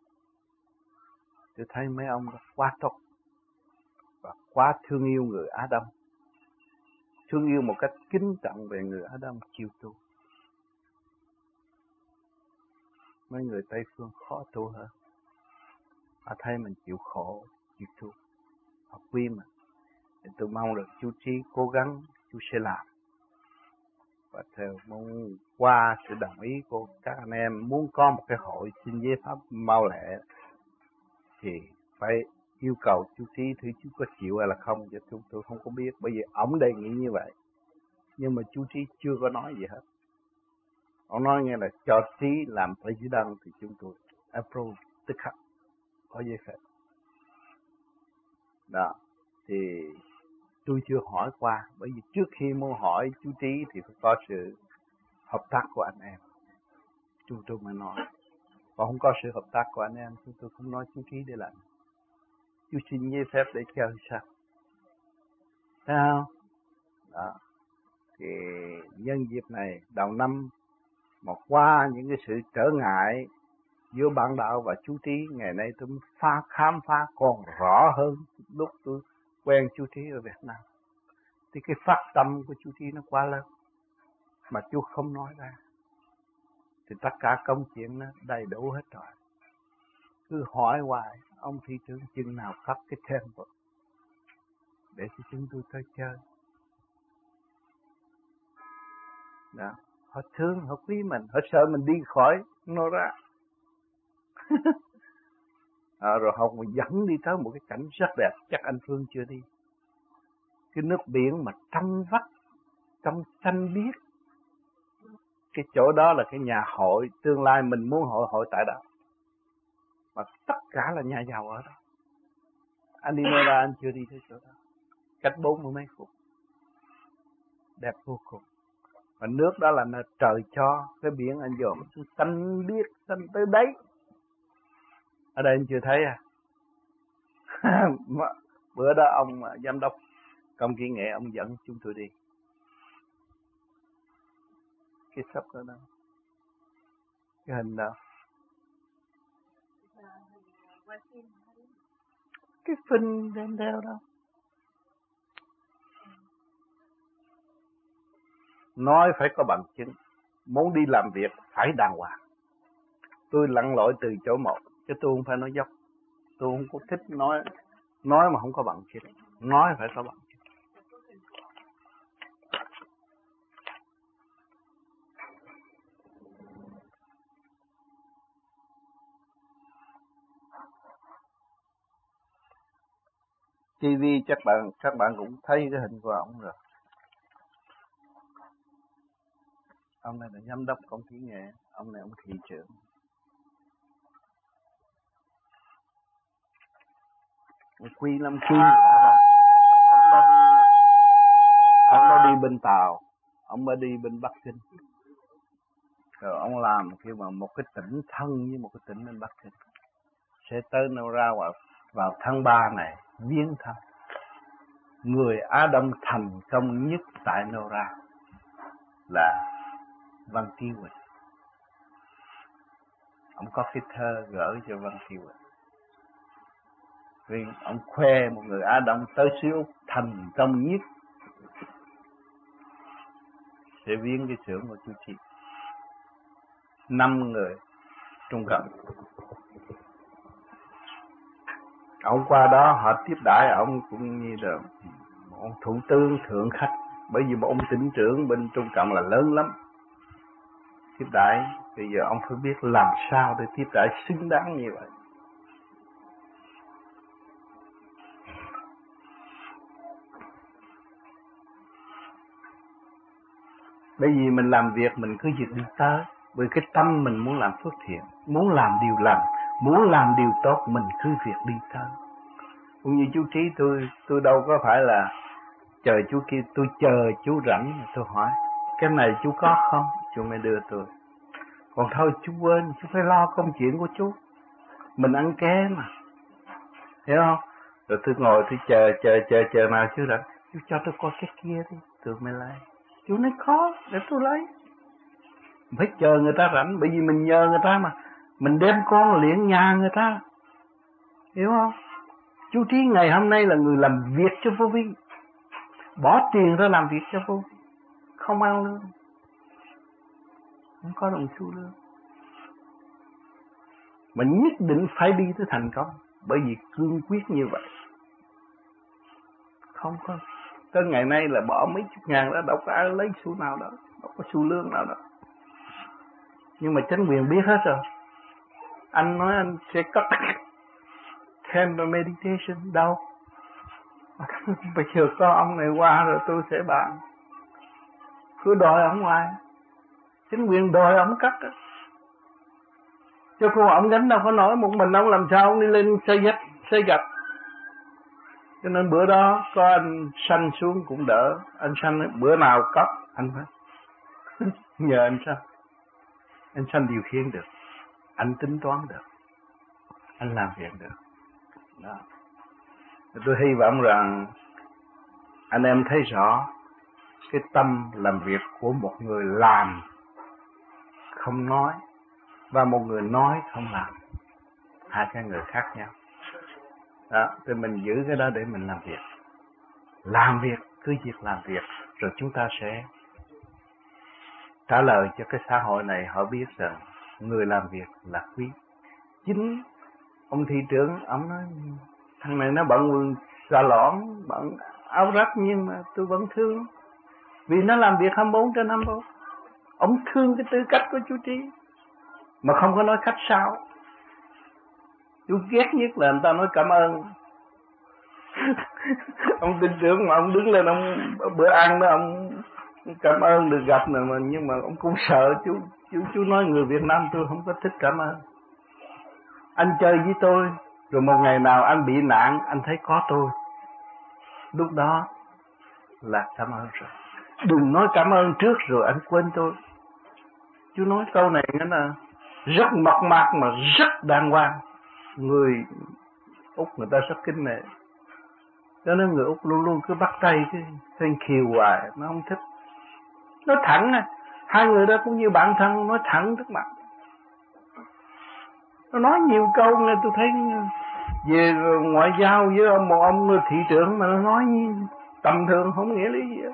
Tôi thấy mấy ông quá tốt và quá thương yêu người Á Đông, thương yêu một cách kính trọng về người Á Đông, chịu tu. Mấy người Tây Phương khó tu hơn. Họ thấy mình chịu khổ, chịu tu, họ quý mình. Thì tôi mong được chú Trí cố gắng, chú sẽ làm. Và theo mong qua sự đồng ý của các anh em muốn có một cái hội xin giấy pháp mau lẹ thì phải yêu cầu chú Trí thử chú có chịu hay là không, chứ tôi, tôi không có biết, bởi vì ổng đề nghị như vậy. Nhưng mà chú Trí chưa có nói gì hết. Ông nói nghe là cho Trí làm president thì chúng tôi approve tức khắc, có giấy phép. Đó, thì tôi chưa hỏi qua, bởi vì trước khi muốn hỏi chú Trí thì phải có sự hợp tác của anh em. Chúng tôi mới nói. Còn không có sự hợp tác của anh em, chúng tôi không nói chú Trí để làm. Chú xin giấy phép để chơi sao? Thấy không? Đó. Thì nhân dịp này, đầu năm, mà qua những cái sự trở ngại giữa bạn đạo và chú Trí, ngày nay tôi phá khám phá còn rõ hơn lúc tôi quen chú Trí ở Việt Nam. Thì cái phát tâm của chú Trí nó quá lớn, mà chú không nói ra. Thì tất cả công chuyện nó đầy đủ hết rồi. Cứ hỏi hoài, ông thị trưởng chừng nào phát cái temple để cho chúng tôi tới chơi. Đó. Họ thương, họ quý mình, họ sợ mình đi khỏi nó ra. À, rồi họ còn dẫn đi tới một cái cảnh rất đẹp, chắc anh Phương chưa đi. Cái nước biển mà trong vắt, trong xanh biếc. Cái chỗ đó là cái nhà hội, tương lai mình muốn hội hội tại đó. Mà tất cả là nhà giàu ở đó. Anh đi nơi ra anh chưa đi tới chỗ đó. Cách bốn mươi mấy phút. Đẹp vô cùng. Và nước đó là nơi trời cho, cái biển anh dòm xanh biếc, xanh tới đấy. Ở đây anh chưa thấy à? Bữa đó ông giám đốc công kỹ nghệ ông dẫn chúng tôi đi. Cái sắp đó đâu? Cái hình đâu? Cái phim đem theo đâu? Nói phải có bằng chứng. Muốn đi làm việc phải đàng hoàng. Tôi lặn lội từ chỗ một, chứ tôi không phải nói dốc. Tôi không có thích nói nói mà không có bằng chứng. Nói phải có bằng chứng. ti vi chắc bạn các bạn cũng thấy cái hình của ông rồi. Ông này là giám đốc công ty nghệ, ông này ông thị trưởng. Quy lắm quy. Ông đã đi bên Tàu, ông đã đi bên Bắc Kinh. Rồi ông làm kêu mà một cái tỉnh thân với một cái tỉnh bên Bắc Kinh. Sẽ tới đâu ra vào, vào tháng ba này, viếng thăm. Người Á Đông thành công nhất tại Nora là Văn Trí Huỳnh. Ông có cái thơ gửi cho Văn Trí Huỳnh. Vì ông khoe một người Á Đông tới xứ Úc thành công nhất sẽ viếng cái xưởng của chú Trí. Năm người Trung Cộng. Ông qua đó họ tiếp đãi ông cũng như là ông thủ tướng thượng khách, bởi vì ông tỉnh trưởng bên Trung Cộng là lớn lắm. Tiếp đãi, bây giờ ông phải biết làm sao để tiếp đãi xứng đáng như vậy. Bởi vì mình làm việc mình cứ việc đi tới, bởi cái tâm mình muốn làm phước thiện, muốn làm điều lành, muốn làm điều tốt, mình cứ việc đi tới. Cũng như chú Trí, tôi tôi đâu có phải là chờ chú kia, tôi chờ chú rảnh, tôi hỏi cái này chú có không, chú mới đưa tôi. Còn thôi chú quên, chú phải lo công chuyện của chú, mình ăn ké mà, hiểu không? Rồi tôi ngồi tôi chờ chờ chờ chờ nào chú rảnh, chú cho tôi coi cái kia đi, tôi mới lấy. Chú nói khó, để tôi lấy. Phải chờ người ta rảnh, bởi vì mình nhờ người ta mà, mình đem con liễn nhà người ta, hiểu không? Chú Trí ngày hôm nay là người làm việc cho vô vi, bỏ tiền ra làm việc cho vô vi, không ăn lương, không có đồng xu lương. Mình nhất định phải đi tới thành công, bởi vì cương quyết như vậy. Không có, tới ngày nay là bỏ mấy chục ngàn đó, đâu có ai lấy xu nào đó, đâu có xu lương nào đó. Nhưng mà chính quyền biết hết rồi. Anh nói anh sẽ cắt Camera meditation đâu. Bây giờ có ông này qua rồi tôi sẽ bàn. Cứ đòi ông hoài. Chính quyền đòi ông cắt đó. Chứ không ông gánh đâu có nổi, một mình ông làm sao ông đi lên xây gạch, xây gạch. Cho nên bữa đó có anh Sanh xuống cũng đỡ. Anh Sanh nói, bữa nào cấp anh phải nhờ anh Sanh. Anh Sanh điều khiển được, anh tính toán được, anh làm việc được. Đó. Tôi hy vọng rằng anh em thấy rõ cái tâm làm việc của một người làm không nói và một người nói không làm, hai cái người khác nhau. Đó, thì mình giữ cái đó để mình làm việc. Làm việc, cứ việc làm việc, rồi chúng ta sẽ trả lời cho cái xã hội này, họ biết rằng người làm việc là quý. Chính ông thị trưởng, ông nói thằng này nó bận quần xà lõn, bận áo rách, nhưng mà tôi vẫn thương, vì nó làm việc hai mươi bốn trên hai mươi bốn. Ông thương cái tư cách của chú Trí, mà không có nói khách sáo. Chú ghét nhất là người ta nói cảm ơn. Ông tin tưởng mà ông đứng lên ông bữa ăn đó ông cảm ơn được gặp này mà, nhưng mà ông cũng sợ chú chú chú nói người Việt Nam tôi không có thích cảm ơn. Anh chơi với tôi, rồi một ngày nào anh bị nạn, anh thấy có tôi, lúc đó là cảm ơn rồi. Đừng nói cảm ơn trước rồi anh quên tôi. Chú nói câu này nghĩa là rất mộc mạc mà rất đàng hoàng. Người Úc người ta rất kính nể, cho nên người Úc luôn luôn cứ bắt tay cái thanh khiều hoài, nó không thích. Nói thẳng à, hai người đó cũng như bạn thân, nói thẳng trước mặt. Nó nói nhiều câu nghe tôi thấy về ngoại giao với ông, một ông thị trưởng mà nó nói tầm thường không nghĩa lý gì hết.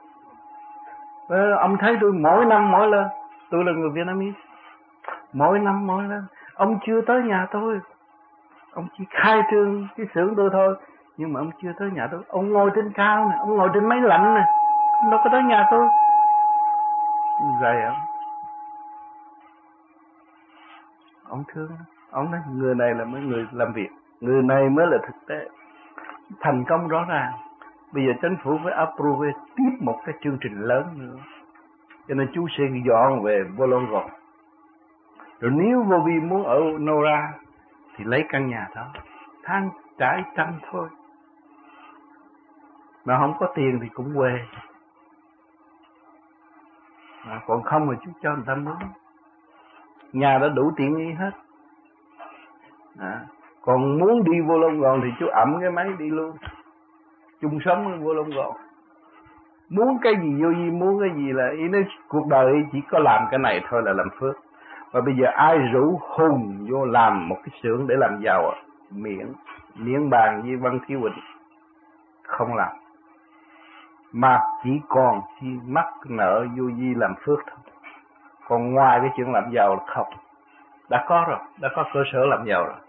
Ông thấy tôi mỗi năm mỗi lần, tôi là người Vietnamese, mỗi năm mỗi lần, ông chưa tới nhà tôi, ông chỉ khai trương cái xưởng tôi thôi, nhưng mà ông chưa tới nhà tôi. Ông ngồi trên cao nè, ông ngồi trên máy lạnh nè, ông đâu có tới nhà tôi. Vậy ông ông thương, ông nói người này là mấy người làm việc, người này mới là thực tế, thành công rõ ràng. Bây giờ chính phủ phải approve tiếp một cái chương trình lớn nữa, cho nên chú sẽ dọn về Wollongong. Rồi nếu vô vi muốn ở Nora thì lấy căn nhà đó, tháng trải trăm thôi, mà không có tiền thì cũng quê. À, còn không thì chú cho người ta mướn, nhà đã đủ tiện nghi hết. À, còn muốn đi vô Wollongong thì chú ẩm cái máy đi luôn, chung sống ở vô Wollongong. Muốn cái gì vô gì, muốn cái gì là ý nói cuộc đời chỉ có làm cái này thôi là làm phước. Và bây giờ ai rủ hùng vô làm một cái xưởng để làm giàu, miễn miễn bàn với Văn Thiếu Quỳnh không làm, mà chỉ còn chi mắc nợ vô vi làm phước thôi. Còn ngoài cái chuyện làm giàu là không, đã có rồi, đã có cơ sở làm giàu rồi,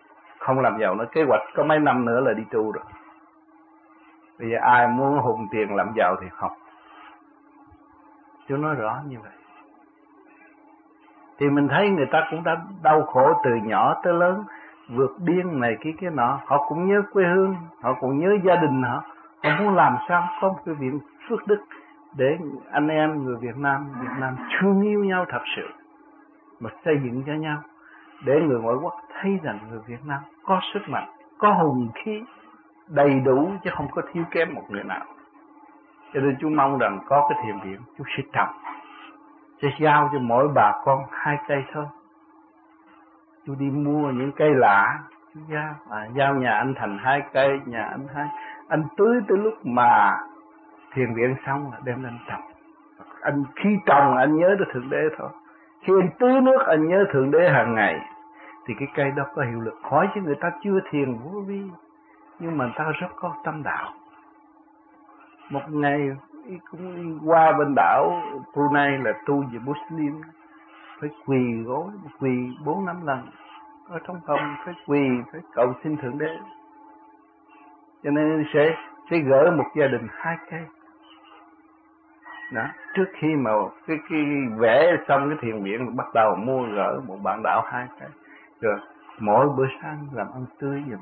không làm giàu nữa, kế hoạch có mấy năm nữa là đi tu rồi. Bây giờ ai muốn hùng tiền làm giàu thì học. Chú nói rõ như vậy. Thì mình thấy người ta cũng đã đau khổ từ nhỏ tới lớn, vượt biên này kia kia nọ, họ cũng nhớ quê hương, họ cũng nhớ gia đình họ, họ muốn làm sao có một cái viện phước đức để anh em người Việt Nam, Việt Nam thương yêu nhau thật sự, mà xây dựng cho nhau, để người ngoại quốc thấy rằng người Việt Nam có sức mạnh, có hùng khí đầy đủ chứ không có thiếu kém một người nào. Cho nên chú mong rằng có cái thiền viện, chú sẽ trồng, sẽ giao cho mỗi bà con hai cây thôi. Chú đi mua những cây lạ, chú giao, à, giao nhà anh Thành hai cây, nhà anh hai, anh tưới tới lúc mà thiền viện xong là đem lên trồng. Anh khi trồng anh nhớ tới Thượng Đế thôi. Khi anh tưới nước anh nhớ Thượng Đế hàng ngày, thì cái cây đó có hiệu lực. Hỏi chứ người ta chưa thiền vô vi, nhưng mà người ta rất có tâm đạo. Một ngày cũng đi qua bên đảo Brunei là tu về Muslim, phải quỳ gối, quỳ bốn năm lần ở trong phòng, phải quỳ, phải cầu xin Thượng Đế. Cho nên sẽ sẽ gỡ một gia đình hai cây. Đó, trước khi mà cái cái vẽ xong cái thiền viện bắt đầu mua gỡ một bạn đạo hai cây, rồi mỗi bữa sáng làm ăn tưới giùm,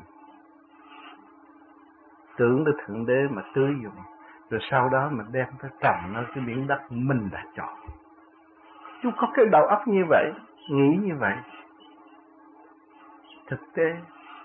tưởng tới Thượng Đế mà tưới giùm, rồi sau đó mình đem tới trồng nơi cái miếng đất mình đã chọn. Chú có cái đầu óc như vậy, nghĩ như vậy, thực tế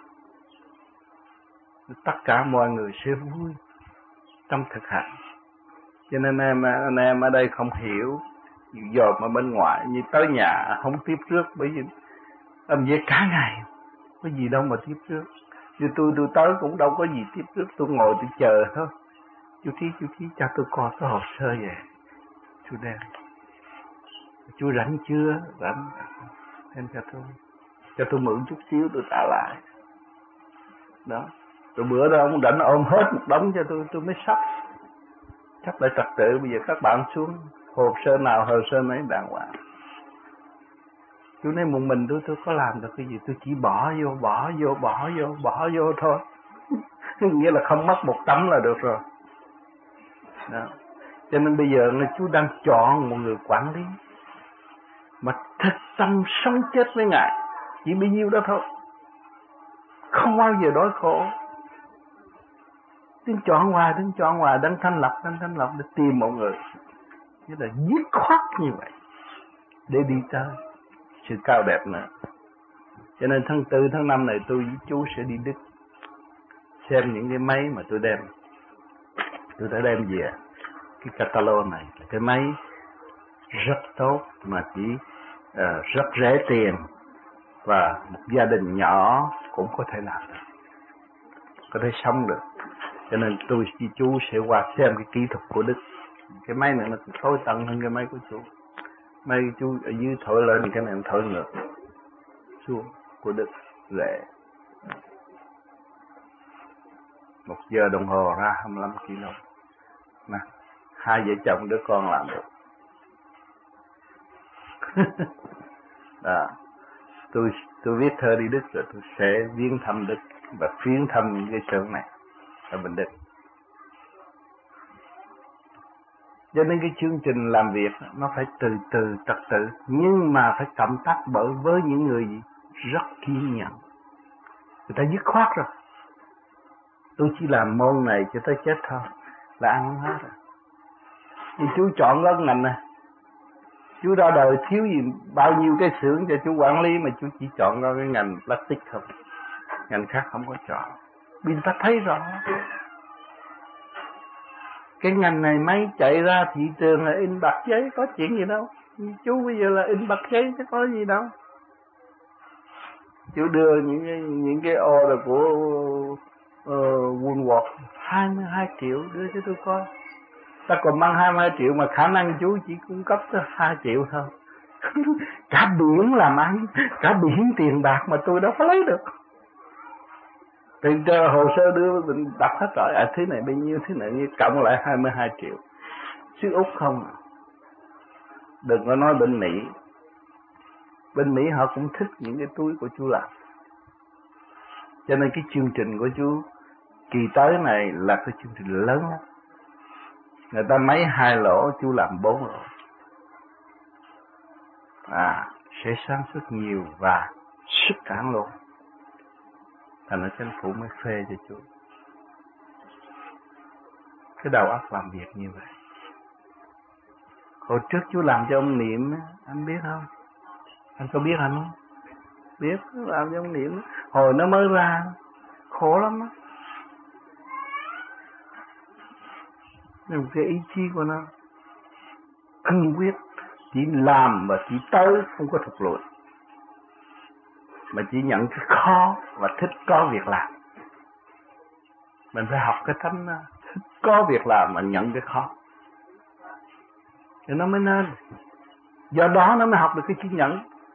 tất cả mọi người sẽ vui trong thực hành. Cho nên em anh em ở đây không hiểu, giờ mà bên ngoài như tới nhà không tiếp trước, bởi vì làm việc cả ngày có gì đâu mà tiếp trước. Như tôi tôi tới cũng đâu có gì tiếp trước, tôi ngồi tôi chờ thôi. Chú Thí chú Thí cho tôi coi cái hồ sơ về, chú đem. Chú rảnh chưa? Rảnh. Đem cho tôi, cho tôi mượn chút xíu tôi trả lại. Đó. Rồi bữa đó ông rảnh ôm hết một đống cho tôi, tôi mới sắp. Sắp lại trật tự, bây giờ các bạn xuống, hồ sơ nào hồ sơ nấy đàng hoàng. Chú nói một mình tôi tôi có làm được cái gì, tôi chỉ bỏ vô, bỏ vô, bỏ vô, bỏ vô thôi. Nghĩa là không mất một tấm là được rồi. Đó. Cho nên bây giờ chú đang chọn một người quản lý mà thật tâm sống chết với Ngài, chỉ bấy nhiêu đó thôi, không bao giờ đói khổ. Đừng chọn hoài, đừng chọn hoài, đừng thanh lập, đừng thanh lập để tìm một người, như là dứt khoát như vậy để đi tới sự cao đẹp nữa. Cho nên tháng tư, tháng năm này tôi với chú sẽ đi Đức xem những cái máy mà tôi đem. Tôi đã đem về cái catalog này, cái máy rất tốt mà chỉ uh, rất rẻ tiền và một gia đình nhỏ cũng có thể làm được, có thể sống được. Cho nên tôi với chú sẽ qua xem cái kỹ thuật của Đức. Cái máy này nó tối tận hơn cái máy của chú. Máy của chú ở dưới thổi lên thì cái này thổi ngược xuống, của Đức rẻ. Một giờ đồng hồ ra hai mươi lăm ki lô. Nè, hai vợ chồng đứa con làm được. Đó. Tôi tôi viết thơ đi Đức rồi tôi sẽ viếng thăm Đức và viếng thăm những cái xưởng này ở bên Đức. Cho nên cái chương trình làm việc nó phải từ từ trật tự, nhưng mà phải cộng tác bởi với những người gì? Rất kiên nhẫn. Người ta dứt khoát rồi. Tôi chỉ làm môn này cho tới chết thôi, là ăn hết rồi. Nhưng chú chọn cái ngành này, chú ra đời thiếu gì bao nhiêu cái xưởng cho chú quản lý, mà chú chỉ chọn ra cái ngành plastic thôi, ngành khác không có chọn. Vì ta thấy rõ cái ngành này máy chạy ra thị trường là in bạc giấy, có chuyện gì đâu. Chú bây giờ là in bạc giấy chứ có gì đâu. Chú đưa những cái những cái order của uh, Woolworth hai mươi hai triệu đưa cho tôi coi. Ta còn mang hai mươi hai triệu mà khả năng chú chỉ cung cấp tới hai triệu thôi. Cả biển làm ăn, cả biển tiền bạc mà tôi đâu có lấy được. Thì cho hồ sơ đưa mình đọc hết rồi, à thứ này bao nhiêu, thứ này như cộng lại hai mươi hai triệu. Xứ Úc không à. Đừng có nói bên Mỹ. Bên Mỹ họ cũng thích những cái túi của chú làm. Cho nên cái chương trình của chú kỳ tới này là cái chương trình lớn lắm. Người ta mấy hai lỗ, chú làm bốn lỗ. À, sẽ sáng suốt nhiều và sức cản luôn. Thành ra chính phủ mới phê cho chú. Cái đầu óc làm việc như vậy. Hồi trước chú làm cho ông Niệm, anh biết không? Anh có biết anh không? Biết, làm cho ông Niệm. Hồi nó mới ra, khổ lắm á. Nhưng cái ý chí của nó cương quyết, chỉ làm và chỉ tới, không có thụt lùi, mà chỉ nhận cái khó và thích có việc làm. Mình phải học cái tánh đó, thích có việc làm mà nhận cái khó, thì nó mới nên. Do đó nó mới học được cái chữ nhẫn.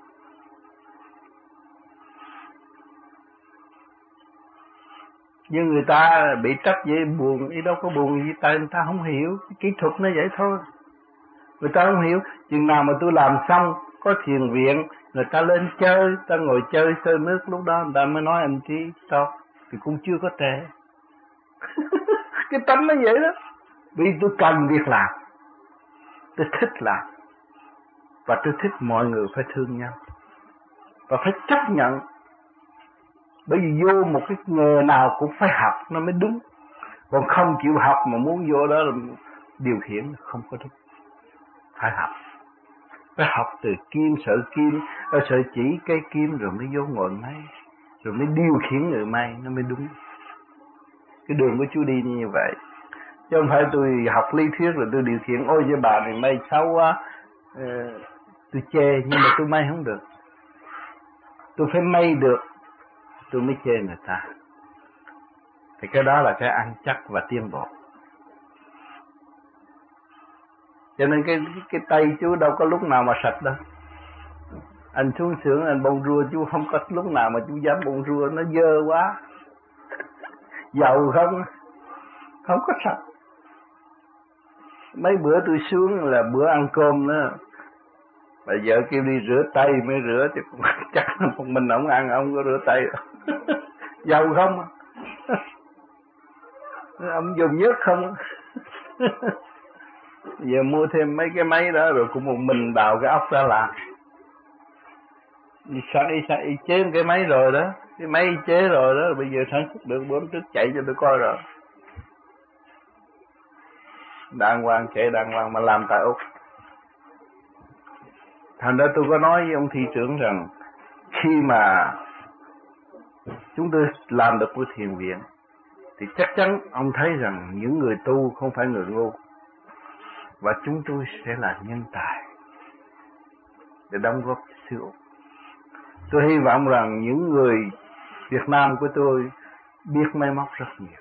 Nhưng người ta bị trách vậy buồn, ý đâu có buồn gì, tại người ta không hiểu cái kỹ thuật nó vậy thôi. Người ta không hiểu. Chừng nào mà tôi làm xong, có thiền viện, người ta lên chơi, ta ngồi chơi sơ nước, lúc đó người ta mới nói anh Trí stop, thì cũng chưa có trễ. Cái tánh nó vậy đó. Vì tôi cần việc làm, tôi thích làm, và tôi thích mọi người phải thương nhau, và phải chấp nhận. Bởi vì vô một cái nghề nào cũng phải học nó mới đúng. Còn không chịu học mà muốn vô đó là điều khiển, không có đúng. Phải học. Phải học từ kim, sợi kim, sợi chỉ, cây kim, rồi mới vô ngồi máy, rồi mới điều khiển người may, nó mới đúng. Cái đường của chú đi như vậy. Chứ không phải tôi học lý thuyết rồi tôi điều khiển, ôi với bà này may xấu quá, ờ, tôi chê, nhưng mà tôi may không được. Tôi phải may được, tôi mới chê người ta. Thì cái đó là cái ăn chắc và tiến bộ. Cho nên cái cái tay chú đâu có lúc nào mà sạch đâu. Anh xuống xưởng anh bông rua, chú không có lúc nào mà chú dám bông rua, nó dơ quá. Dầu không, không có sạch. Mấy bữa tôi xuống là bữa ăn cơm đó, bà vợ kêu đi rửa tay mới rửa, chứ chắc một mình ông ăn, ông có rửa tay. Dầu không, ông dùng nhất không. Giờ mua thêm mấy cái máy đó rồi cũng một mình đào cái ốc ra làm. Sẵn y, sẵn y chế cái máy rồi đó, cái máy y chế rồi đó, bây giờ sản xuất được, bữa trước chạy cho tôi coi rồi. Đàng hoàng, chạy đàng hoàng mà làm tại Úc. Thành ra tôi có nói với ông thị trưởng rằng khi mà chúng tôi làm được cái thiền viện thì chắc chắn ông thấy rằng những người tu không phải người ngu, và chúng tôi sẽ là nhân tài để đóng góp cho xứ Úc. Tôi hy vọng rằng những người Việt Nam của tôi biết máy móc rất nhiều,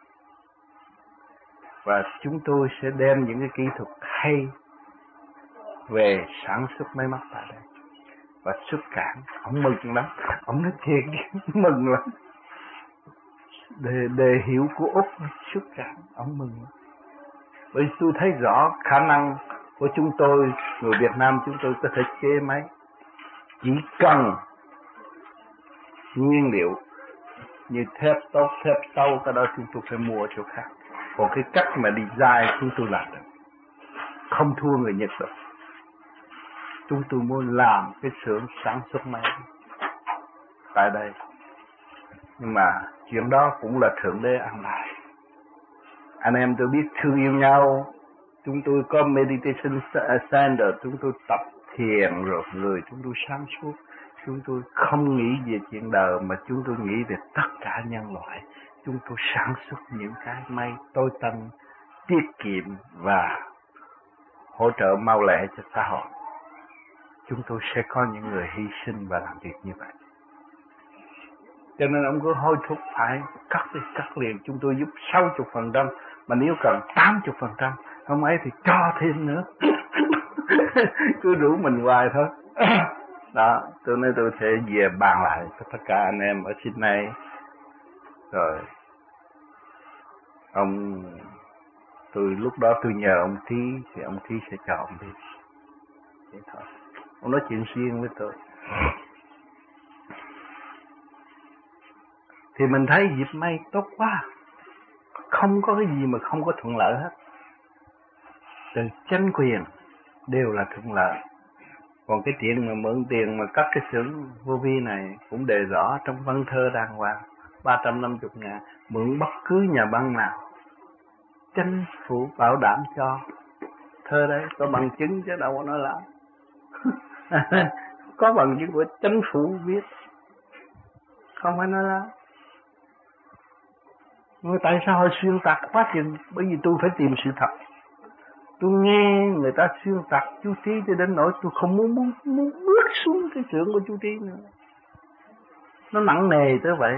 và chúng tôi sẽ đem những cái kỹ thuật hay về sản xuất máy móc tại đây và xuất cảng. Ông mừng lắm, ông nói thiệt, mừng lắm. Đề, đề hiệu của Úc xuất cảng, ông mừng lắm. Bởi tôi thấy rõ khả năng của chúng tôi, người Việt Nam chúng tôi có thể chế máy, chỉ cần nguyên liệu như thép tốt, thép sâu, cái đó chúng tôi phải mua chỗ khác. Còn cái cách mà design chúng tôi làm được, không thua người Nhật đâu. Chúng tôi muốn làm cái xưởng sản xuất máy tại đây, nhưng mà chuyện đó cũng là Thượng Đế an bài. Anh em tôi biết thương yêu nhau, chúng tôi có meditation center, chúng tôi tập thiền, rồi người chúng tôi sáng suốt. Chúng tôi không nghĩ về chuyện đời mà chúng tôi nghĩ về tất cả nhân loại. Chúng tôi sản xuất những cái máy tối tân, tiết kiệm và hỗ trợ mau lẹ cho xã hội. Chúng tôi sẽ có những người hy sinh và làm việc như vậy. Cho nên ông cứ hối thúc phải cắt đi, cắt liền. Chúng tôi giúp sáu mươi phần trăm, mà nếu cần tám mươi phần trăm, không ấy thì cho thêm nữa. Cứ rủ mình hoài thôi. Đó, tôi nói tôi sẽ về bàn lại với tất cả anh em ở Sydney. Rồi ông, tôi lúc đó tôi nhờ ông Trí, thì ông Trí sẽ cho ông đi. Vậy thôi. Ông nói chuyện riêng với tôi. thì mình thấy dịp may tốt quá. Không có cái gì mà không có thuận lợi hết. Từ chính quyền đều là thuận lợi. Còn cái chuyện mà mượn tiền mà cắt cái xưởng vô vi này cũng đề rõ trong văn thơ đàng hoàng. ba trăm năm mươi ngàn mượn bất cứ nhà băng nào. Chính phủ bảo đảm cho. Thơ đấy có bằng chứng chứ đâu có nói lắm. Có bằng chứng của chính phủ viết. Không phải nói lắm. Nhưng tại sao họ xuyên tạc quá chừng? Bởi vì tôi phải tìm sự thật. Tôi nghe người ta xuyên tạc chú Trí cho đến nỗi tôi không muốn, muốn, muốn bước xuống cái xưởng của chú Trí nữa. Nó nặng nề tới vậy.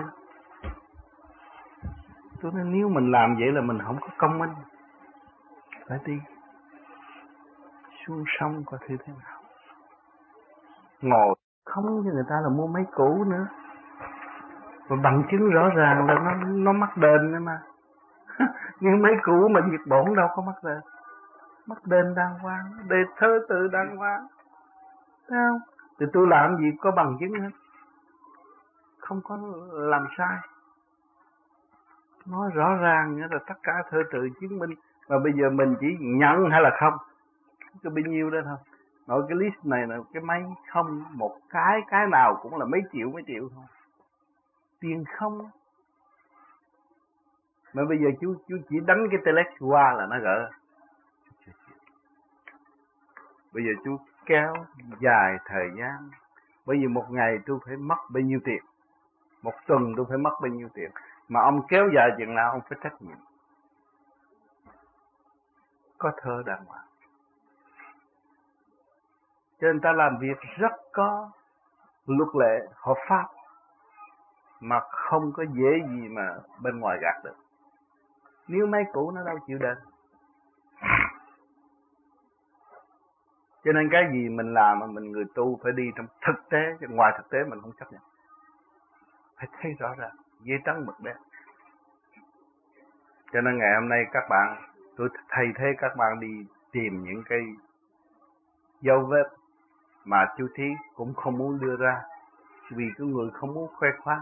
Tôi nói nếu mình làm vậy là mình không có công minh. Phải đi xuống sông coi thử thế nào. Ngồi không cho người ta là mua máy cũ nữa. Và bằng chứng rõ ràng là nó nó mắc đền nữa mà. Nhưng máy cũ mà diệt bổn đâu có mắc đền. Mắc đền đàng hoàng, đề thơ tự đàng hoàng. Thấy không? Thì tôi làm gì có bằng chứng hết. Không có làm sai. Nói rõ ràng nghĩa là tất cả thơ tự chứng minh. Và bây giờ mình chỉ nhận hay là không. Có bao nhiêu đó thôi. Nói cái list này là cái máy không. Một cái, cái nào cũng là mấy triệu mấy triệu thôi. Tiền không. Mà bây giờ chú chú chỉ đánh cái telex qua là nó gỡ. Bây giờ chú kéo dài thời gian. Bởi vì một ngày tôi phải mất bao nhiêu tiền. Một tuần tôi phải mất bao nhiêu tiền. Mà ông kéo dài chừng nào ông phải trách nhiệm. Có thơ đàng hoàng. Cho nên ta làm việc rất có luật lệ, hợp pháp. Mà không có dễ gì mà bên ngoài gạt được. Nếu máy cũ nó đâu chịu đền. Cho nên cái gì mình làm mà mình người tu phải đi trong thực tế. Chứ ngoài thực tế mình không chấp nhận. Phải thấy rõ ràng. Dễ trắng mực đen. Cho nên ngày hôm nay các bạn, tôi thay thế các bạn đi tìm những cái dấu vết mà chú Thí cũng không muốn đưa ra. Vì cái người không muốn khoe khoang.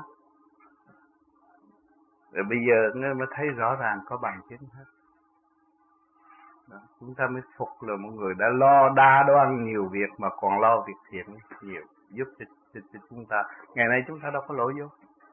Rồi bây giờ nó mới thấy rõ ràng có bằng chứng hết. Đó, chúng ta mới phục là một người đã lo đa đoan nhiều việc mà còn lo việc thiện nhiều, giúp cho, cho, cho chúng ta. Ngày nay chúng ta đâu có lỗi vô.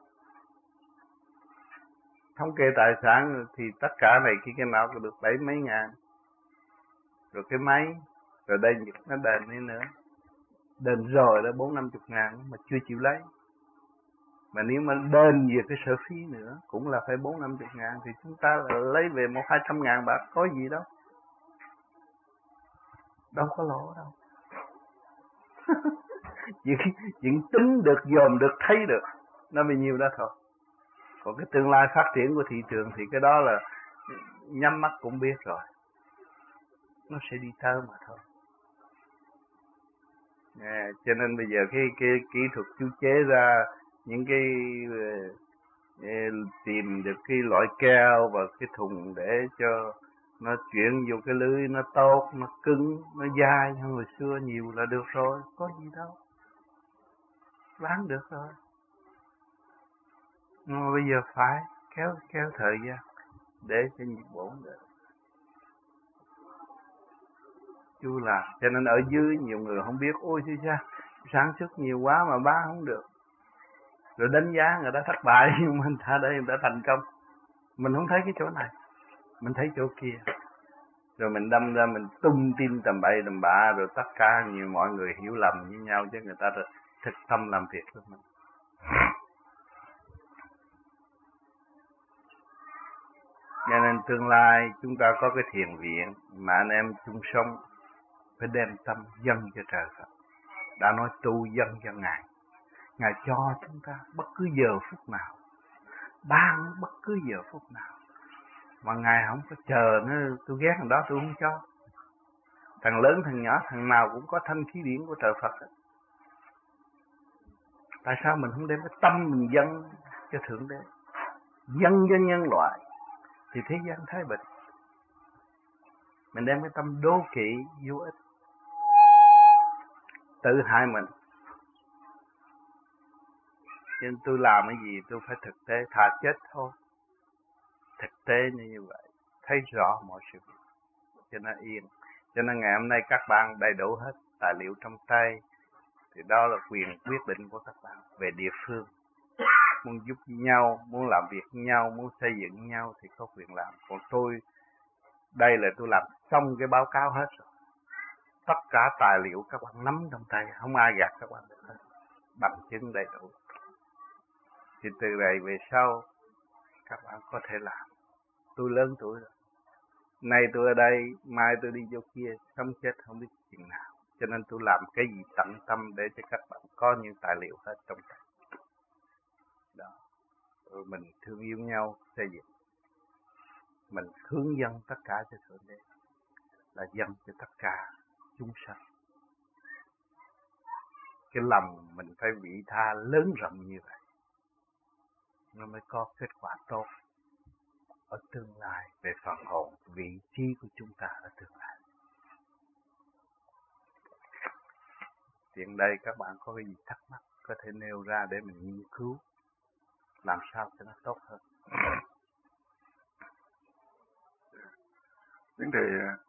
Thống kê tài sản thì tất cả này kia cái nào cũng được bảy mấy ngàn. Rồi cái máy, rồi đây nó đền đi nữa. Đền rồi đó bốn năm chục ngàn mà chưa chịu lấy. Mà nếu mà đền về cái sở phí nữa cũng là phải bốn năm chục ngàn thì chúng ta là lấy về một hai trăm ngàn bạc có gì đâu. Đâu có lỗ đâu. chuyện, chuyện tính được, dòm được, thấy được nó bao nhiêu đó thôi. Còn cái tương lai phát triển của thị trường thì cái đó là nhắm mắt cũng biết rồi. Nó sẽ đi tới mà thôi. À, cho nên bây giờ cái, cái kỹ thuật chú chế ra những cái uh, tìm được cái loại keo và cái thùng để cho nó chuyển vô cái lưới nó tốt, nó cứng, nó dai hơn hồi xưa nhiều là được rồi, có gì đâu. Bán được rồi. Nhưng mà bây giờ phải kéo kéo thời gian để cho nhiệt bổn được. Chú làm. Cho nên ở dưới nhiều người không biết, ôi chứ sao sản xuất nhiều quá mà bán không được. Rồi đánh giá người ta thất bại, nhưng mà người ta đây người ta thành công. Mình không thấy cái chỗ này, mình thấy chỗ kia. Rồi mình đâm ra mình tung tin tầm bậy tầm bạ, rồi tất cả nhiều mọi người hiểu lầm với nhau chứ người ta thực tâm làm việc với mình. Cho nên tương lai chúng ta có cái thiền viện mà anh em chung sống phải đem tâm dâng cho trời Phật. Đã nói tu dâng cho Ngài. Ngài cho chúng ta bất cứ giờ phút nào, ban bất cứ giờ phút nào. Mà Ngài không có chờ nữa, tôi ghét thằng đó tôi không cho. Thằng lớn thằng nhỏ thằng nào cũng có thanh khí điển của trời Phật hết. Tại sao mình không đem cái tâm mình dâng cho Thượng Đế, dâng cho nhân loại thì thế gian thái bình. Mình đem cái tâm đố kỵ vô ích, tự hại mình. Cho nên tôi làm cái gì tôi phải thực tế, thà chết thôi. Thực tế như vậy, thấy rõ mọi sự việc, cho nó yên. Cho nên ngày hôm nay các bạn đầy đủ hết tài liệu trong tay, thì đó là quyền quyết định của các bạn về địa phương. Muốn giúp nhau, muốn làm việc với nhau, muốn xây dựng với nhau thì có quyền làm. Còn tôi, đây là tôi làm xong cái báo cáo hết rồi. Tất cả tài liệu các bạn nắm trong tay, không ai gạt các bạn được hết. Bằng chứng đầy đủ. Thì từ này về sau, các bạn có thể làm. Tôi lớn tuổi rồi. Nay tôi ở đây, mai tôi đi vô kia, sống chết không biết chừng nào. Cho nên tôi làm cái gì tận tâm để cho các bạn có những tài liệu hết trong tay. Đó. Rồi mình thương yêu nhau, xây dựng. Mình hướng dẫn tất cả cho Thượng Đế, là dâng cho tất cả chúng sanh. Cái lòng mình phải vị tha lớn rộng như vậy, nó mới có kết quả tốt ở tương lai về phần hồn, vị trí của chúng ta ở tương lai. Hiện đây các bạn có cái gì thắc mắc có thể nêu ra để mình nghiên cứu làm sao cho nó tốt hơn. Vấn đề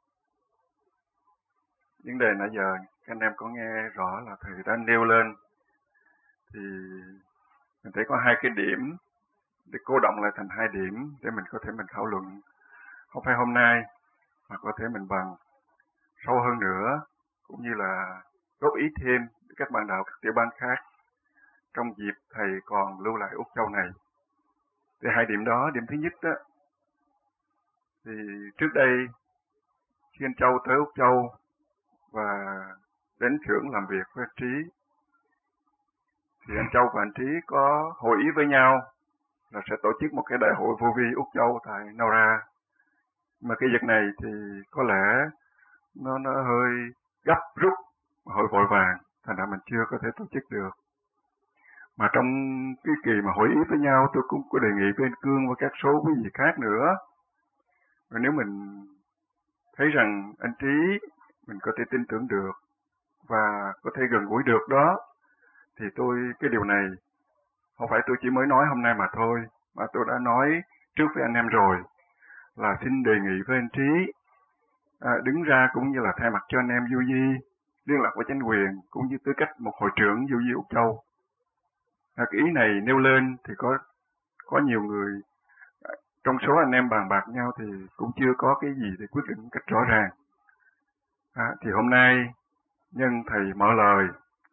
vấn đề nãy giờ các anh em có nghe rõ là thầy đã nêu lên, thì mình thấy có hai cái điểm để cô động lại thành hai điểm để mình có thể mình thảo luận, không phải hôm nay mà có thể mình bằng sâu hơn nữa, cũng như là góp ý thêm với các bạn đạo các tiểu ban khác trong dịp thầy còn lưu lại Úc Châu này. Thì hai điểm đó, điểm thứ nhất đó, thì trước đây khi anh Châu tới Úc Châu và đến xưởng làm việc với anh Trí, thì anh Châu và anh Trí có hội ý với nhau là sẽ tổ chức một cái đại hội vô vi Úc Châu tại Nora. Mà cái việc này thì có lẽ nó nó hơi gấp rút, hội vội vàng, thành ra mình chưa có thể tổ chức được. Mà trong cái kỳ mà hội ý với nhau, tôi cũng có đề nghị với anh Cương và các số quý vị khác nữa. Và nếu mình thấy rằng anh Trí mình có thể tin tưởng được và có thể gần gũi được đó, thì tôi cái điều này không phải tôi chỉ mới nói hôm nay mà thôi, mà tôi đã nói trước với anh em rồi, là xin đề nghị với anh Trí à, đứng ra cũng như là thay mặt cho anh em Du Di liên lạc với chính quyền cũng như tư cách một hội trưởng Du Di Úc Châu. À, cái ý này nêu lên thì có có nhiều người trong số anh em bàn bạc nhau thì cũng chưa có cái gì để quyết định một cách rõ ràng. À, thì hôm nay nhân thầy mở lời,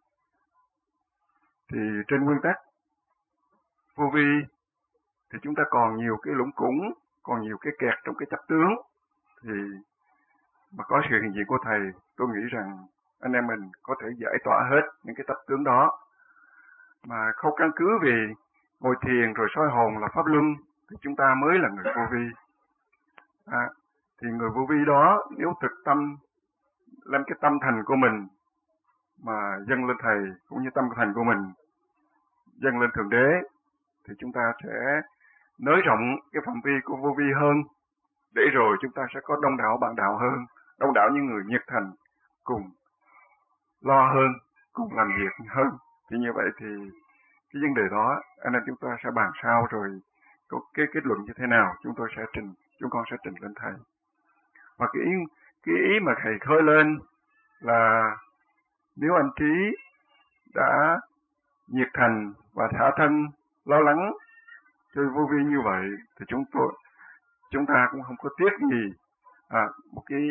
thì trên nguyên tắc vô vi thì chúng ta còn nhiều cái lũng củng, còn nhiều cái kẹt trong cái chấp tướng, thì mà có sự hiện diện của thầy, tôi nghĩ rằng anh em mình có thể giải tỏa hết những cái chấp tướng đó, mà không căn cứ về ngồi thiền rồi soi hồn là pháp luân thì chúng ta mới là người vô vi. À, thì người vô vi đó nếu thực tâm lên cái tâm thành của mình mà dâng lên thầy, cũng như tâm thành của mình dâng lên Thượng Đế, thì chúng ta sẽ nới rộng cái phạm vi của vô vi hơn, để rồi chúng ta sẽ có đông đảo bạn đạo hơn, đông đảo những người nhiệt thành cùng lo hơn, cùng làm việc hơn. Thì như vậy thì cái vấn đề đó anh em chúng ta sẽ bàn sau, rồi có cái kết luận như thế nào chúng tôi sẽ trình, chúng con sẽ trình lên thầy. Và cái ý, cái ý mà thầy khơi lên là nếu anh Trí đã nhiệt thành và thả thân lo lắng chơi vô vi như vậy, thì chúng tôi chúng ta cũng không có tiếc gì à, một cái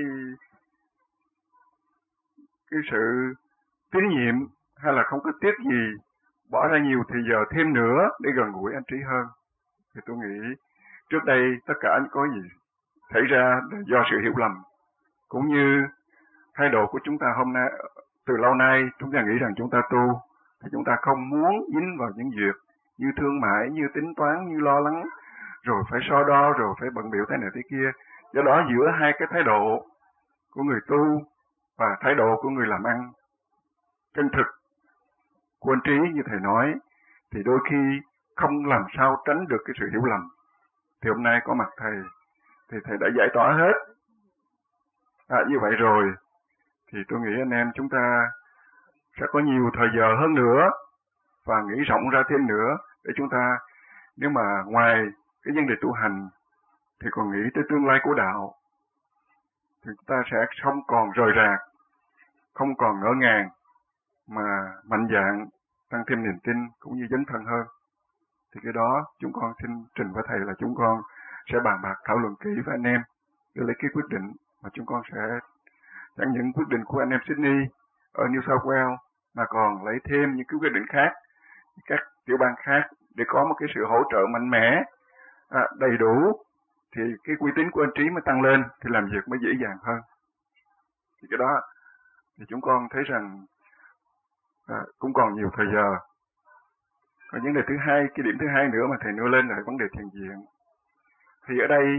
cái sự tín nhiệm, hay là không có tiếc gì bỏ ra nhiều thời giờ thêm nữa để gần gũi anh Trí hơn. Thì tôi nghĩ trước đây tất cả có gì xảy ra là do sự hiểu lầm, cũng như thái độ của chúng ta hôm nay, từ lâu nay chúng ta nghĩ rằng chúng ta tu thì chúng ta không muốn dính vào những việc như thương mại, như tính toán, như lo lắng, rồi phải so đo, rồi phải bận biểu thế này thế kia. Do đó giữa hai cái thái độ của người tu và thái độ của người làm ăn chân thực của anh Trí như thầy nói, thì đôi khi không làm sao tránh được cái sự hiểu lầm. Thì hôm nay có mặt thầy thì thầy đã giải tỏa hết. À, như vậy rồi thì tôi nghĩ anh em chúng ta sẽ có nhiều thời giờ hơn nữa và nghĩ rộng ra thêm nữa để chúng ta, nếu mà ngoài cái vấn đề tu hành thì còn nghĩ tới tương lai của đạo, thì chúng ta sẽ không còn rời rạc, không còn ngỡ ngàng, mà mạnh dạn, tăng thêm niềm tin cũng như dấn thân hơn. Thì cái đó chúng con xin trình với thầy là chúng con sẽ bàn bạc thảo luận kỹ với anh em để lấy cái quyết định, mà chúng con sẽ chẳng những quyết định của anh em Sydney ở New South Wales mà còn lấy thêm những cái quyết định khác, các tiểu bang khác để có một cái sự hỗ trợ mạnh mẽ, à, đầy đủ, thì cái uy tín của anh Trí mới tăng lên, thì làm việc mới dễ dàng hơn. Thì cái đó thì chúng con thấy rằng à, cũng còn nhiều thời giờ. Còn vấn đề thứ hai, cái điểm thứ hai nữa mà thầy nêu lên là vấn đề thiền viện. Thì ở đây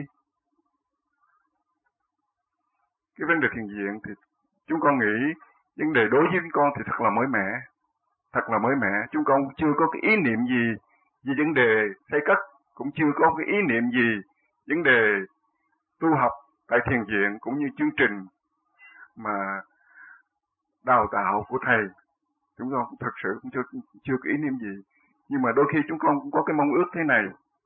cái vấn đề thiền viện thì chúng con nghĩ vấn đề đối với con thì thật là mới mẻ, thật là mới mẻ. Chúng con chưa có cái ý niệm gì về vấn đề xây cất, cũng chưa có cái ý niệm gì vấn đề tu học tại thiền viện, cũng như chương trình mà đào tạo của thầy. Chúng con thật sự cũng chưa chưa có ý niệm gì. Nhưng mà đôi khi chúng con cũng có cái mong ước thế này,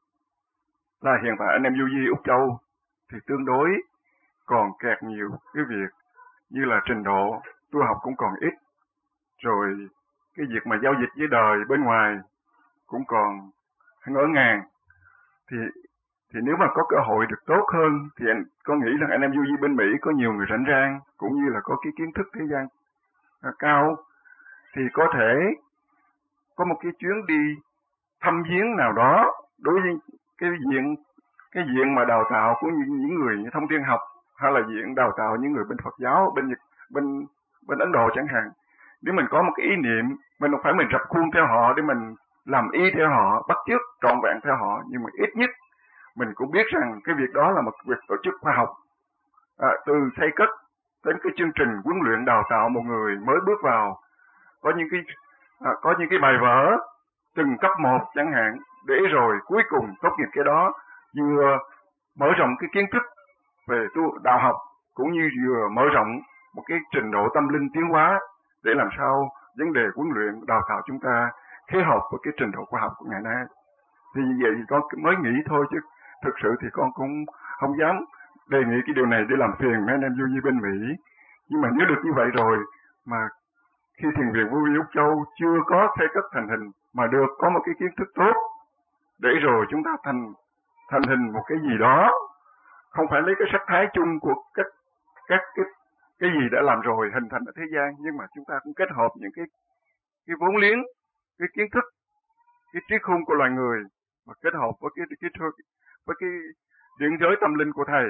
là hiện tại anh em Du Di Úc Châu thì tương đối còn kẹt nhiều cái việc như là trình độ tu học cũng còn ít, rồi cái việc mà giao dịch với đời bên ngoài cũng còn ngỡ ngàng. Thì thì nếu mà có cơ hội được tốt hơn thì anh có nghĩ rằng anh em Du Di bên Mỹ có nhiều người rảnh rang, cũng như là có cái kiến thức thế gian à, cao, thì có thể có một cái chuyến đi thăm viếng nào đó đối với cái viện cái viện mà đào tạo của những, những người như thông thiên học, hay là viện đào tạo những người bên Phật giáo, bên Nhật, bên bên Ấn Độ chẳng hạn. Nếu mình có một cái ý niệm, mình không phải mình rập khuôn theo họ để mình làm y theo họ, bắt chước trọn vẹn theo họ, nhưng mà ít nhất mình cũng biết rằng cái việc đó là một việc tổ chức khoa học, à, từ xây cất đến cái chương trình huấn luyện đào tạo một người mới bước vào, có những cái à, có những cái bài vở từng cấp một chẳng hạn, để rồi cuối cùng tốt nghiệp cái đó vừa mở rộng cái kiến thức về tu đạo học, cũng như vừa mở rộng một cái trình độ tâm linh tiến hóa, để làm sao vấn đề huấn luyện đào tạo chúng ta phối hợp với cái trình độ khoa học của ngày nay. Thì như vậy thì con mới nghĩ thôi, chứ thực sự thì con cũng không dám đề nghị cái điều này để làm phiền mấy anh em Du Di bên Mỹ. Nhưng mà nếu được như vậy rồi, mà khi thiền viện Vô Vi Úc Châu chưa có xây cất thành hình, mà được có một cái kiến thức tốt, để rồi chúng ta thành thành hình một cái gì đó, không phải lấy cái sắc thái chung của các các cái cái gì đã làm rồi hình thành ở thế gian, nhưng mà chúng ta cũng kết hợp những cái cái vốn liếng, cái kiến thức, cái trí khôn của loài người, mà kết hợp với cái cái với cái điện giới tâm linh của thầy,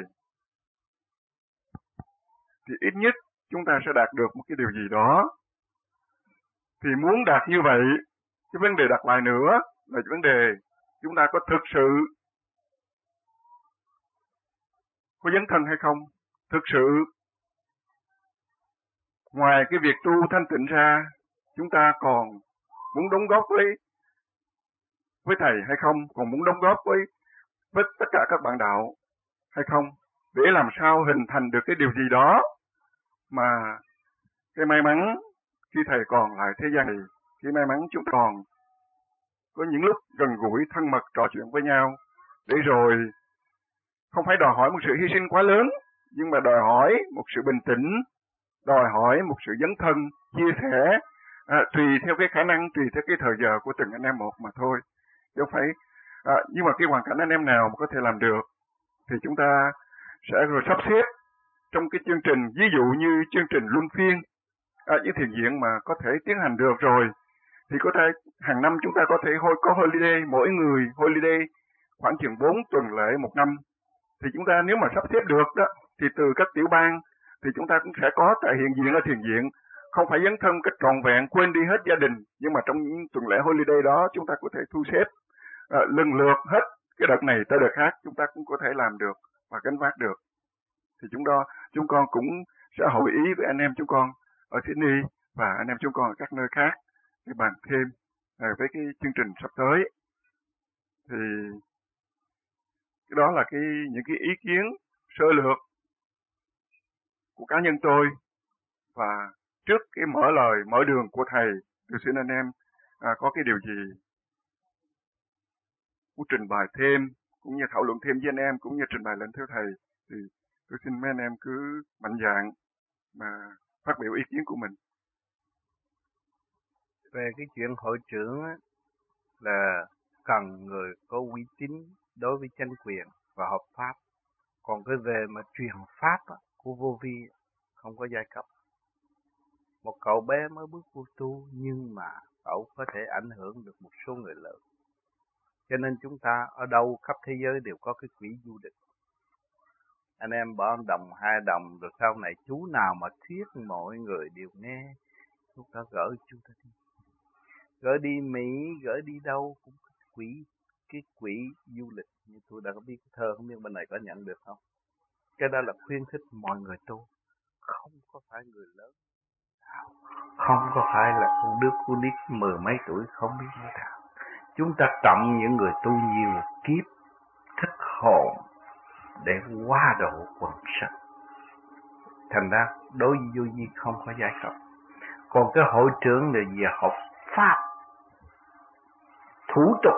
thì ít nhất chúng ta sẽ đạt được một cái điều gì đó. Thì muốn đạt như vậy, cái vấn đề đặt lại nữa là vấn đề chúng ta có thực sự có dấn thân hay không. Thực sự ngoài cái việc tu thanh tịnh ra, chúng ta còn muốn đóng góp với với thầy hay không, còn muốn đóng góp với với tất cả các bạn đạo hay không, để làm sao hình thành được cái điều gì đó mà cái may mắn khi thầy còn lại thế gian này, cái may mắn chúng còn có những lúc gần gũi thân mật trò chuyện với nhau, để rồi không phải đòi hỏi một sự hy sinh quá lớn, nhưng mà đòi hỏi một sự bình tĩnh, đòi hỏi một sự dấn thân, chia sẻ, à, tùy theo cái khả năng, tùy theo cái thời giờ của từng anh em một mà thôi. Chứ không phải, à, nhưng mà cái hoàn cảnh anh em nào mà có thể làm được, thì chúng ta sẽ rồi sắp xếp trong cái chương trình, ví dụ như chương trình luân phiên, à, với thiền viện mà có thể tiến hành được rồi, thì có thể hàng năm chúng ta có thể có holiday, mỗi người holiday khoảng chừng bốn tuần lễ một năm. Thì chúng ta nếu mà sắp xếp được đó, thì từ các tiểu bang thì chúng ta cũng sẽ có tại hiện diện ở thiền viện, không phải dấn thân cách trọn vẹn quên đi hết gia đình, nhưng mà trong những tuần lễ holiday đó chúng ta có thể thu xếp à, lần lượt hết cái đợt này tới đợt khác, chúng ta cũng có thể làm được và gánh vác được. Thì chúng đó chúng con cũng sẽ hội ý với anh em chúng con ở Sydney và anh em chúng con ở các nơi khác để bàn thêm à, với cái chương trình sắp tới. Thì cái đó là cái những cái ý kiến sơ lược của cá nhân tôi, và trước cái mở lời mở đường của thầy, tôi xin anh em à, có cái điều gì muốn trình bày thêm, cũng như thảo luận thêm với anh em, cũng như trình bày lên theo thầy, thì tôi xin mấy anh em cứ mạnh dạn mà phát biểu ý kiến của mình. Về cái chuyện hội trưởng á, là cần người có uy tín đối với chính quyền và hợp pháp. Còn cái về mà truyền pháp á, của vô vi không có giai cấp. Một cậu bé mới bước vô tu nhưng mà cậu có thể ảnh hưởng được một số người lớn. Cho nên chúng ta ở đâu khắp thế giới đều có cái quỹ du lịch. Anh em bỏ đồng hai đồng rồi sau này chú nào mà thuyết mọi người đều nghe, lúc đó gửi chú ta đi. Gửi đi Mỹ, gửi đi đâu cũng có quỹ, cái quỹ du lịch. Như tôi đã có biết thơ, không biết bên này có nhận được không. Cái đó là khuyến khích mọi người tu. Không có phải người lớn, không có phải là con đứa con nít mười mấy tuổi không biết nói nào. Chúng ta trọng những người tu nhiều kiếp thức hồn để hóa độ quần sanh. Thành ra đối với vô vi không có giai cấp. Còn cái hội trưởng là về học pháp, thủ tục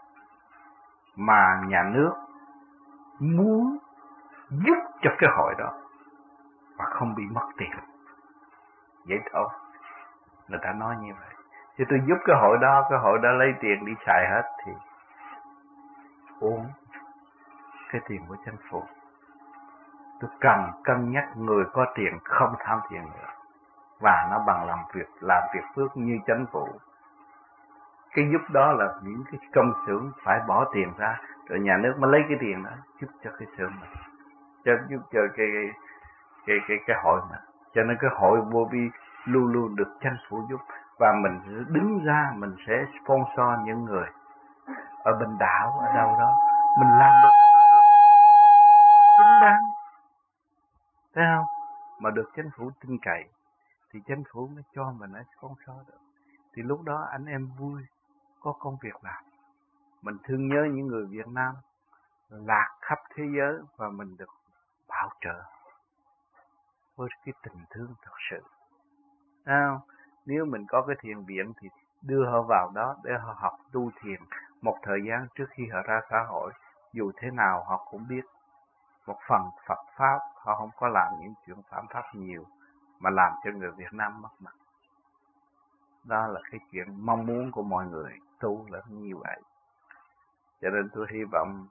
mà nhà nước muốn giúp cho cái hội đó và không bị mất tiền. Vậy thôi, người ta nói như vậy. Chứ tôi giúp cái hội đó, cái hội đó lấy tiền đi xài hết thì uống cái tiền của chính phủ. Tôi cần cân nhắc người có tiền không tham tiền nữa, và nó bằng làm việc làm việc phước như chính phủ. Cái giúp đó là những cái công xưởng phải bỏ tiền ra, rồi nhà nước mới lấy cái tiền đó giúp cho cái xưởng mình, cho giúp cho cái cái cái cái, cái hội mình. Cho nên cái hội vô vi luôn luôn được chính phủ giúp, và mình sẽ đứng ra, mình sẽ sponsor những người ở bên đảo ở đâu đó, mình làm được xứng đáng, thấy không? Mà được chính phủ tin cậy thì chính phủ mới cho mình ở sponsor được. Thì lúc đó anh em vui, có công việc làm. Mình thương nhớ những người Việt Nam lạc khắp thế giới và mình được bảo trợ với cái tình thương thật sự. Thấy không? Nếu mình có cái thiền viện thì đưa họ vào đó để họ học tu thiền một thời gian trước khi họ ra xã hội. Dù thế nào họ cũng biết một phần Phật Pháp, họ không có làm những chuyện phạm pháp nhiều mà làm cho người Việt Nam mất mặt. Đó là cái chuyện mong muốn của mọi người tu là như vậy. Cho nên tôi hy vọng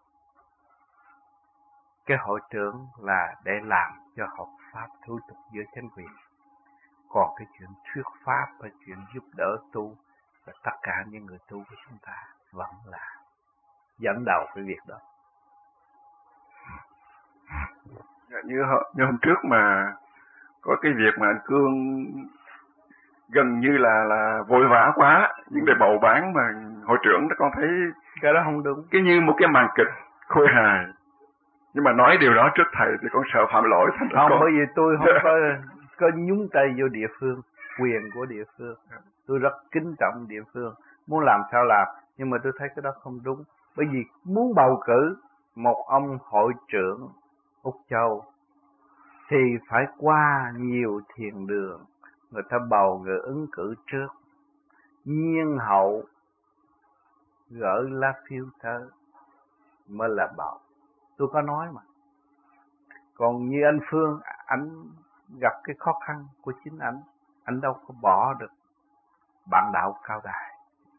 cái hội trưởng là để làm cho học Pháp thủ tục giữa chính quyền. Còn cái chuyện thuyết Pháp và chuyện giúp đỡ tu là tất cả những người tu của chúng ta vẫn là dẫn đầu cái việc đó. Như, như hôm trước mà có cái việc mà anh Cương gần như là là vội vã quá, những đề bầu bán mà hội trưởng đó con thấy cái đó không đúng. Cái như một cái màn kịch khôi hài. Nhưng mà nói điều đó trước thầy thì con sợ phạm lỗi. Không, con... bởi vì tôi không có có nhúng tay vô địa phương, quyền của địa phương. Tôi rất kính trọng địa phương, muốn làm sao làm, nhưng mà tôi thấy cái đó không đúng. Bởi vì muốn bầu cử một ông hội trưởng Úc Châu thì phải qua nhiều thiền đường, người ta bầu người ứng cử trước, nhiên hậu gửi lá phiếu tới mới là bầu. Tôi có nói mà. Còn như anh Phương, anh gặp cái khó khăn của chính anh, anh đâu có bỏ được bạn đạo cao đài.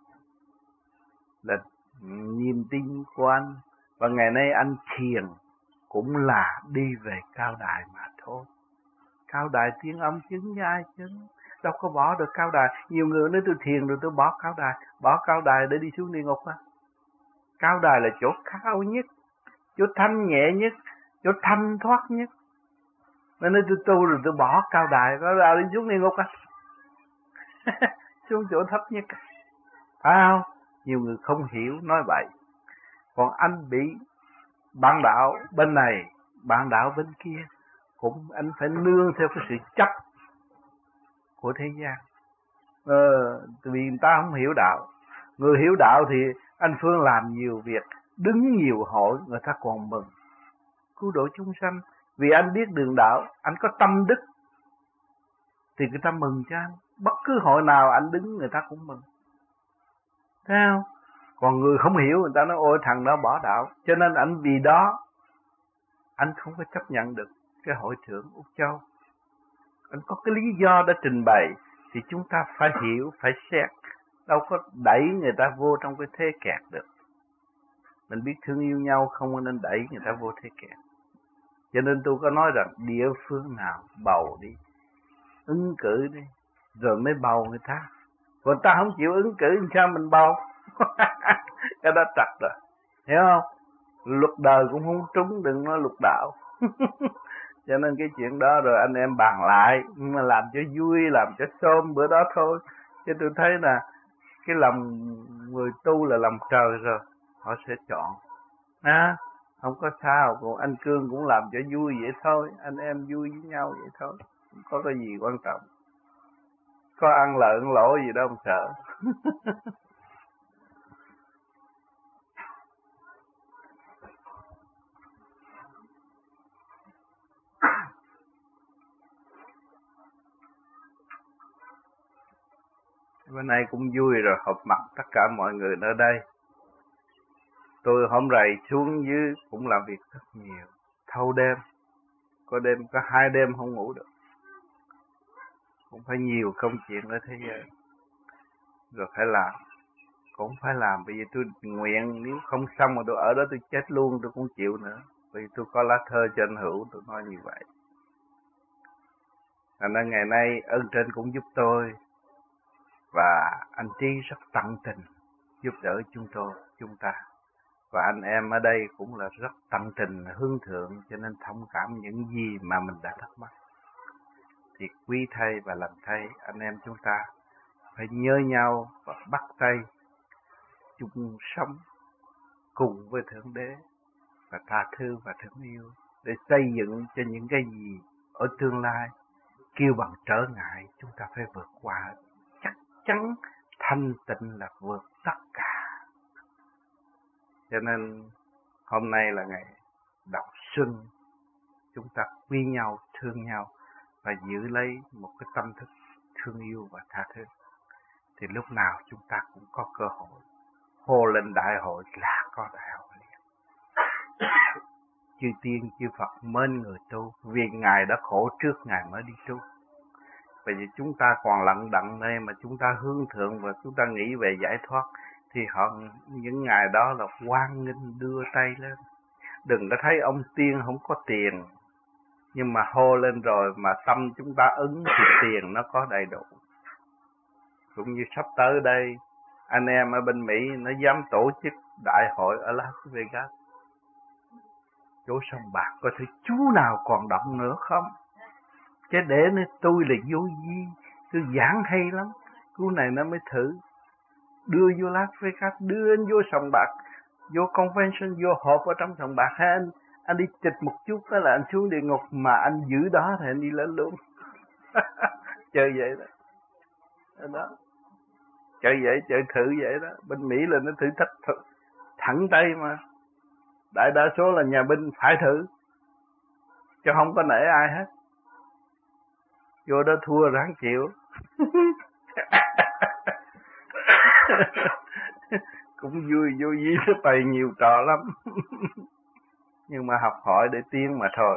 Là niềm tin của anh, và ngày nay anh thiền cũng là đi về cao đài mà thôi. Cao đài tiếng âm chứng với ai chứng, đâu có bỏ được cao đài. Nhiều người nói tôi thiền rồi tôi bỏ cao đài, bỏ cao đài để đi xuống địa ngục á. Cao đài là chỗ cao nhất, chỗ thanh nhẹ nhất, chỗ thanh thoát nhất. Nên tôi tu rồi tôi bỏ cao đài, có ra đi xuống địa ngục á. Xuống chỗ thấp nhất, phải không? Nhiều người không hiểu nói vậy. Còn anh bị bạn đạo bên này, bạn đạo bên kia, cũng anh phải nương theo cái sự chấp của thế gian. Ờ, vì người ta không hiểu đạo. Người hiểu đạo thì anh Phương làm nhiều việc, đứng nhiều hội, người ta còn mừng. Cứu độ chúng sanh, vì anh biết đường đạo, anh có tâm đức, thì người ta mừng cho anh. Bất cứ hội nào anh đứng người ta cũng mừng. Thấy không? Còn người không hiểu, người ta nói ôi thằng đó bỏ đạo. Cho nên anh vì đó anh không có chấp nhận được cái hội trưởng Úc Châu. Anh có cái lý do để trình bày thì chúng ta phải hiểu, phải xét. Đâu có đẩy người ta vô trong cái thế kẹt được. Mình biết thương yêu nhau, không nên đẩy người ta vô thế kẹt. Cho nên tôi có nói rằng địa phương nào bầu đi, ứng cử đi, rồi mới bầu người ta. Còn ta không chịu ứng cử thì sao mình bầu? Cái đó trật rồi, hiểu không? Luật đời cũng không trúng, đừng nói luật đạo. Cho nên cái chuyện đó rồi anh em bàn lại, nhưng mà làm cho vui, làm cho xôm bữa đó thôi. Chứ tôi thấy là cái lòng người tu là lòng trời rồi, họ sẽ chọn. À, không có sao, còn anh Cương cũng làm cho vui vậy thôi, anh em vui với nhau vậy thôi, không có cái gì quan trọng. Có ăn lợi ăn lỗ gì đâu mà sợ. Bữa nay cũng vui rồi, họp mặt tất cả mọi người ở đây. Tôi hôm rày xuống dưới cũng làm việc rất nhiều, thâu đêm, có đêm có hai đêm không ngủ được. Cũng phải nhiều công chuyện ở thế giới, rồi phải làm, cũng phải làm. Bởi vì tôi nguyện nếu không xong mà tôi ở đó tôi chết luôn, tôi cũng chịu nữa. Bởi vì tôi có lá thơ cho anh Hữu, tôi nói như vậy. Thành ra ngày nay ơn trên cũng giúp tôi, và anh Trí rất tận tình giúp đỡ chúng tôi, chúng ta. Và anh em ở đây cũng là rất tận tình hướng thượng, cho nên thông cảm những gì mà mình đã thắc mắc. Thì quý thay và lành thay anh em chúng ta phải nhớ nhau và bắt tay chung sống cùng với Thượng Đế và tha thứ và thương yêu để xây dựng cho những cái gì ở tương lai kêu bằng trở ngại chúng ta phải vượt qua. Chắc chắn thanh tịnh là vượt tất cả. Cho nên hôm nay là ngày đầu xuân, chúng ta quý nhau, thương nhau và giữ lấy một cái tâm thức thương yêu và tha thứ. Thì lúc nào chúng ta cũng có cơ hội hô lên đại hội là có đại hội liền. Chư tiên chư Phật mến người tu, vì Ngài đã khổ trước Ngài mới đi tu. Bởi vì chúng ta còn lận đận đây mà chúng ta hướng thượng và chúng ta nghĩ về giải thoát, thì họ những ngày đó là hoan nghênh đưa tay lên. Đừng có thấy ông tiên không có tiền, nhưng mà hô lên rồi mà tâm chúng ta ứng thì tiền nó có đầy đủ. Cũng như sắp tới đây, anh em ở bên Mỹ nó dám tổ chức đại hội ở Las Vegas. Chỗ sông bạc có thể chú nào còn động nữa không? Cái để nên tôi là vô vi, tôi giảng hay lắm. Cứu này nó mới thử. Đưa vô Las Vegas, đưa anh vô sông bạc, vô convention, vô họp ở trong sông bạc. Hay anh, anh đi chịch một chút đó là anh xuống địa ngục, mà anh giữ đó thì anh đi lên luôn. Chơi vậy đó. Đó. Chơi vậy, chơi thử vậy đó. Bên Mỹ là nó thử thách thử, thẳng tay mà. Đại đa số là nhà binh phải thử, chứ không có nể ai hết. Vô đó thua ráng chịu. Cũng vui, vô vi nó bày nhiều trò lắm. Nhưng mà học hỏi để tiến mà thôi.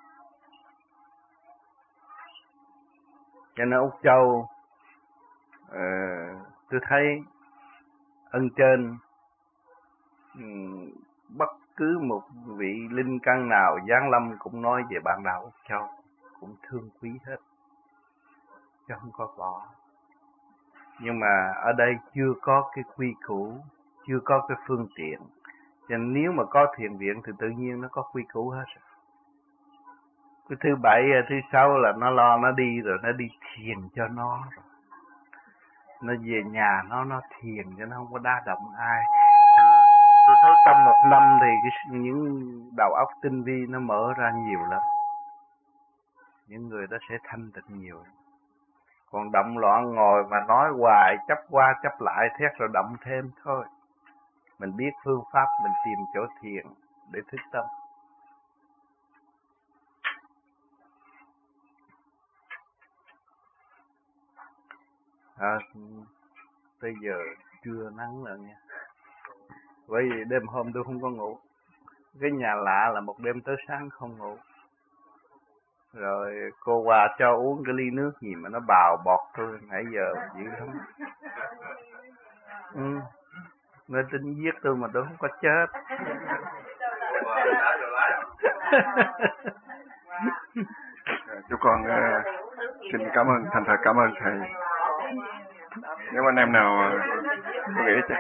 Cho nên Úc Châu, uh, tôi thấy ân trên, um, bất cứ một vị linh căn nào giáng lâm cũng nói về bạn đạo Úc Châu, cũng thương quý hết, chứ không có bỏ. Nhưng mà ở đây chưa có cái quy củ, chưa có cái phương tiện. Cho nên nếu mà có thiền viện thì tự nhiên nó có quy củ hết. Cái thứ bảy, thứ sáu là nó lo nó đi rồi, nó đi thiền cho nó rồi. Nó về nhà nó nó thiền cho nó không có đa động ai. Tôi thấy trong một năm thì cái, những đầu óc tinh vi nó mở ra nhiều lắm. Những người đó sẽ thanh tịnh nhiều. Còn động loạn ngồi mà nói hoài, chấp qua chấp lại, thét rồi động thêm thôi. Mình biết phương pháp, mình tìm chỗ thiền để thức tâm. À, bây giờ trưa nắng rồi nha. Bởi vì đêm hôm tôi không có ngủ. Cái nhà lạ là một đêm tới sáng không ngủ. Rồi cô qua cho uống cái ly nước gì mà nó bào bọt tôi nãy giờ dữ lắm. Ừ. Nó tính giết tôi mà tôi không có chết. Chú con uh, xin cảm ơn, thành thật cảm ơn thầy. Nếu anh em nào uh, tôi nghĩ chắc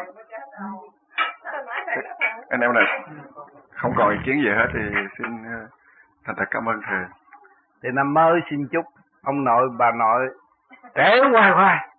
anh em nào không còn ý kiến gì hết thì xin uh, thành thật cảm ơn thầy. Thì năm mới xin chúc ông nội bà nội trẻ hoài hoài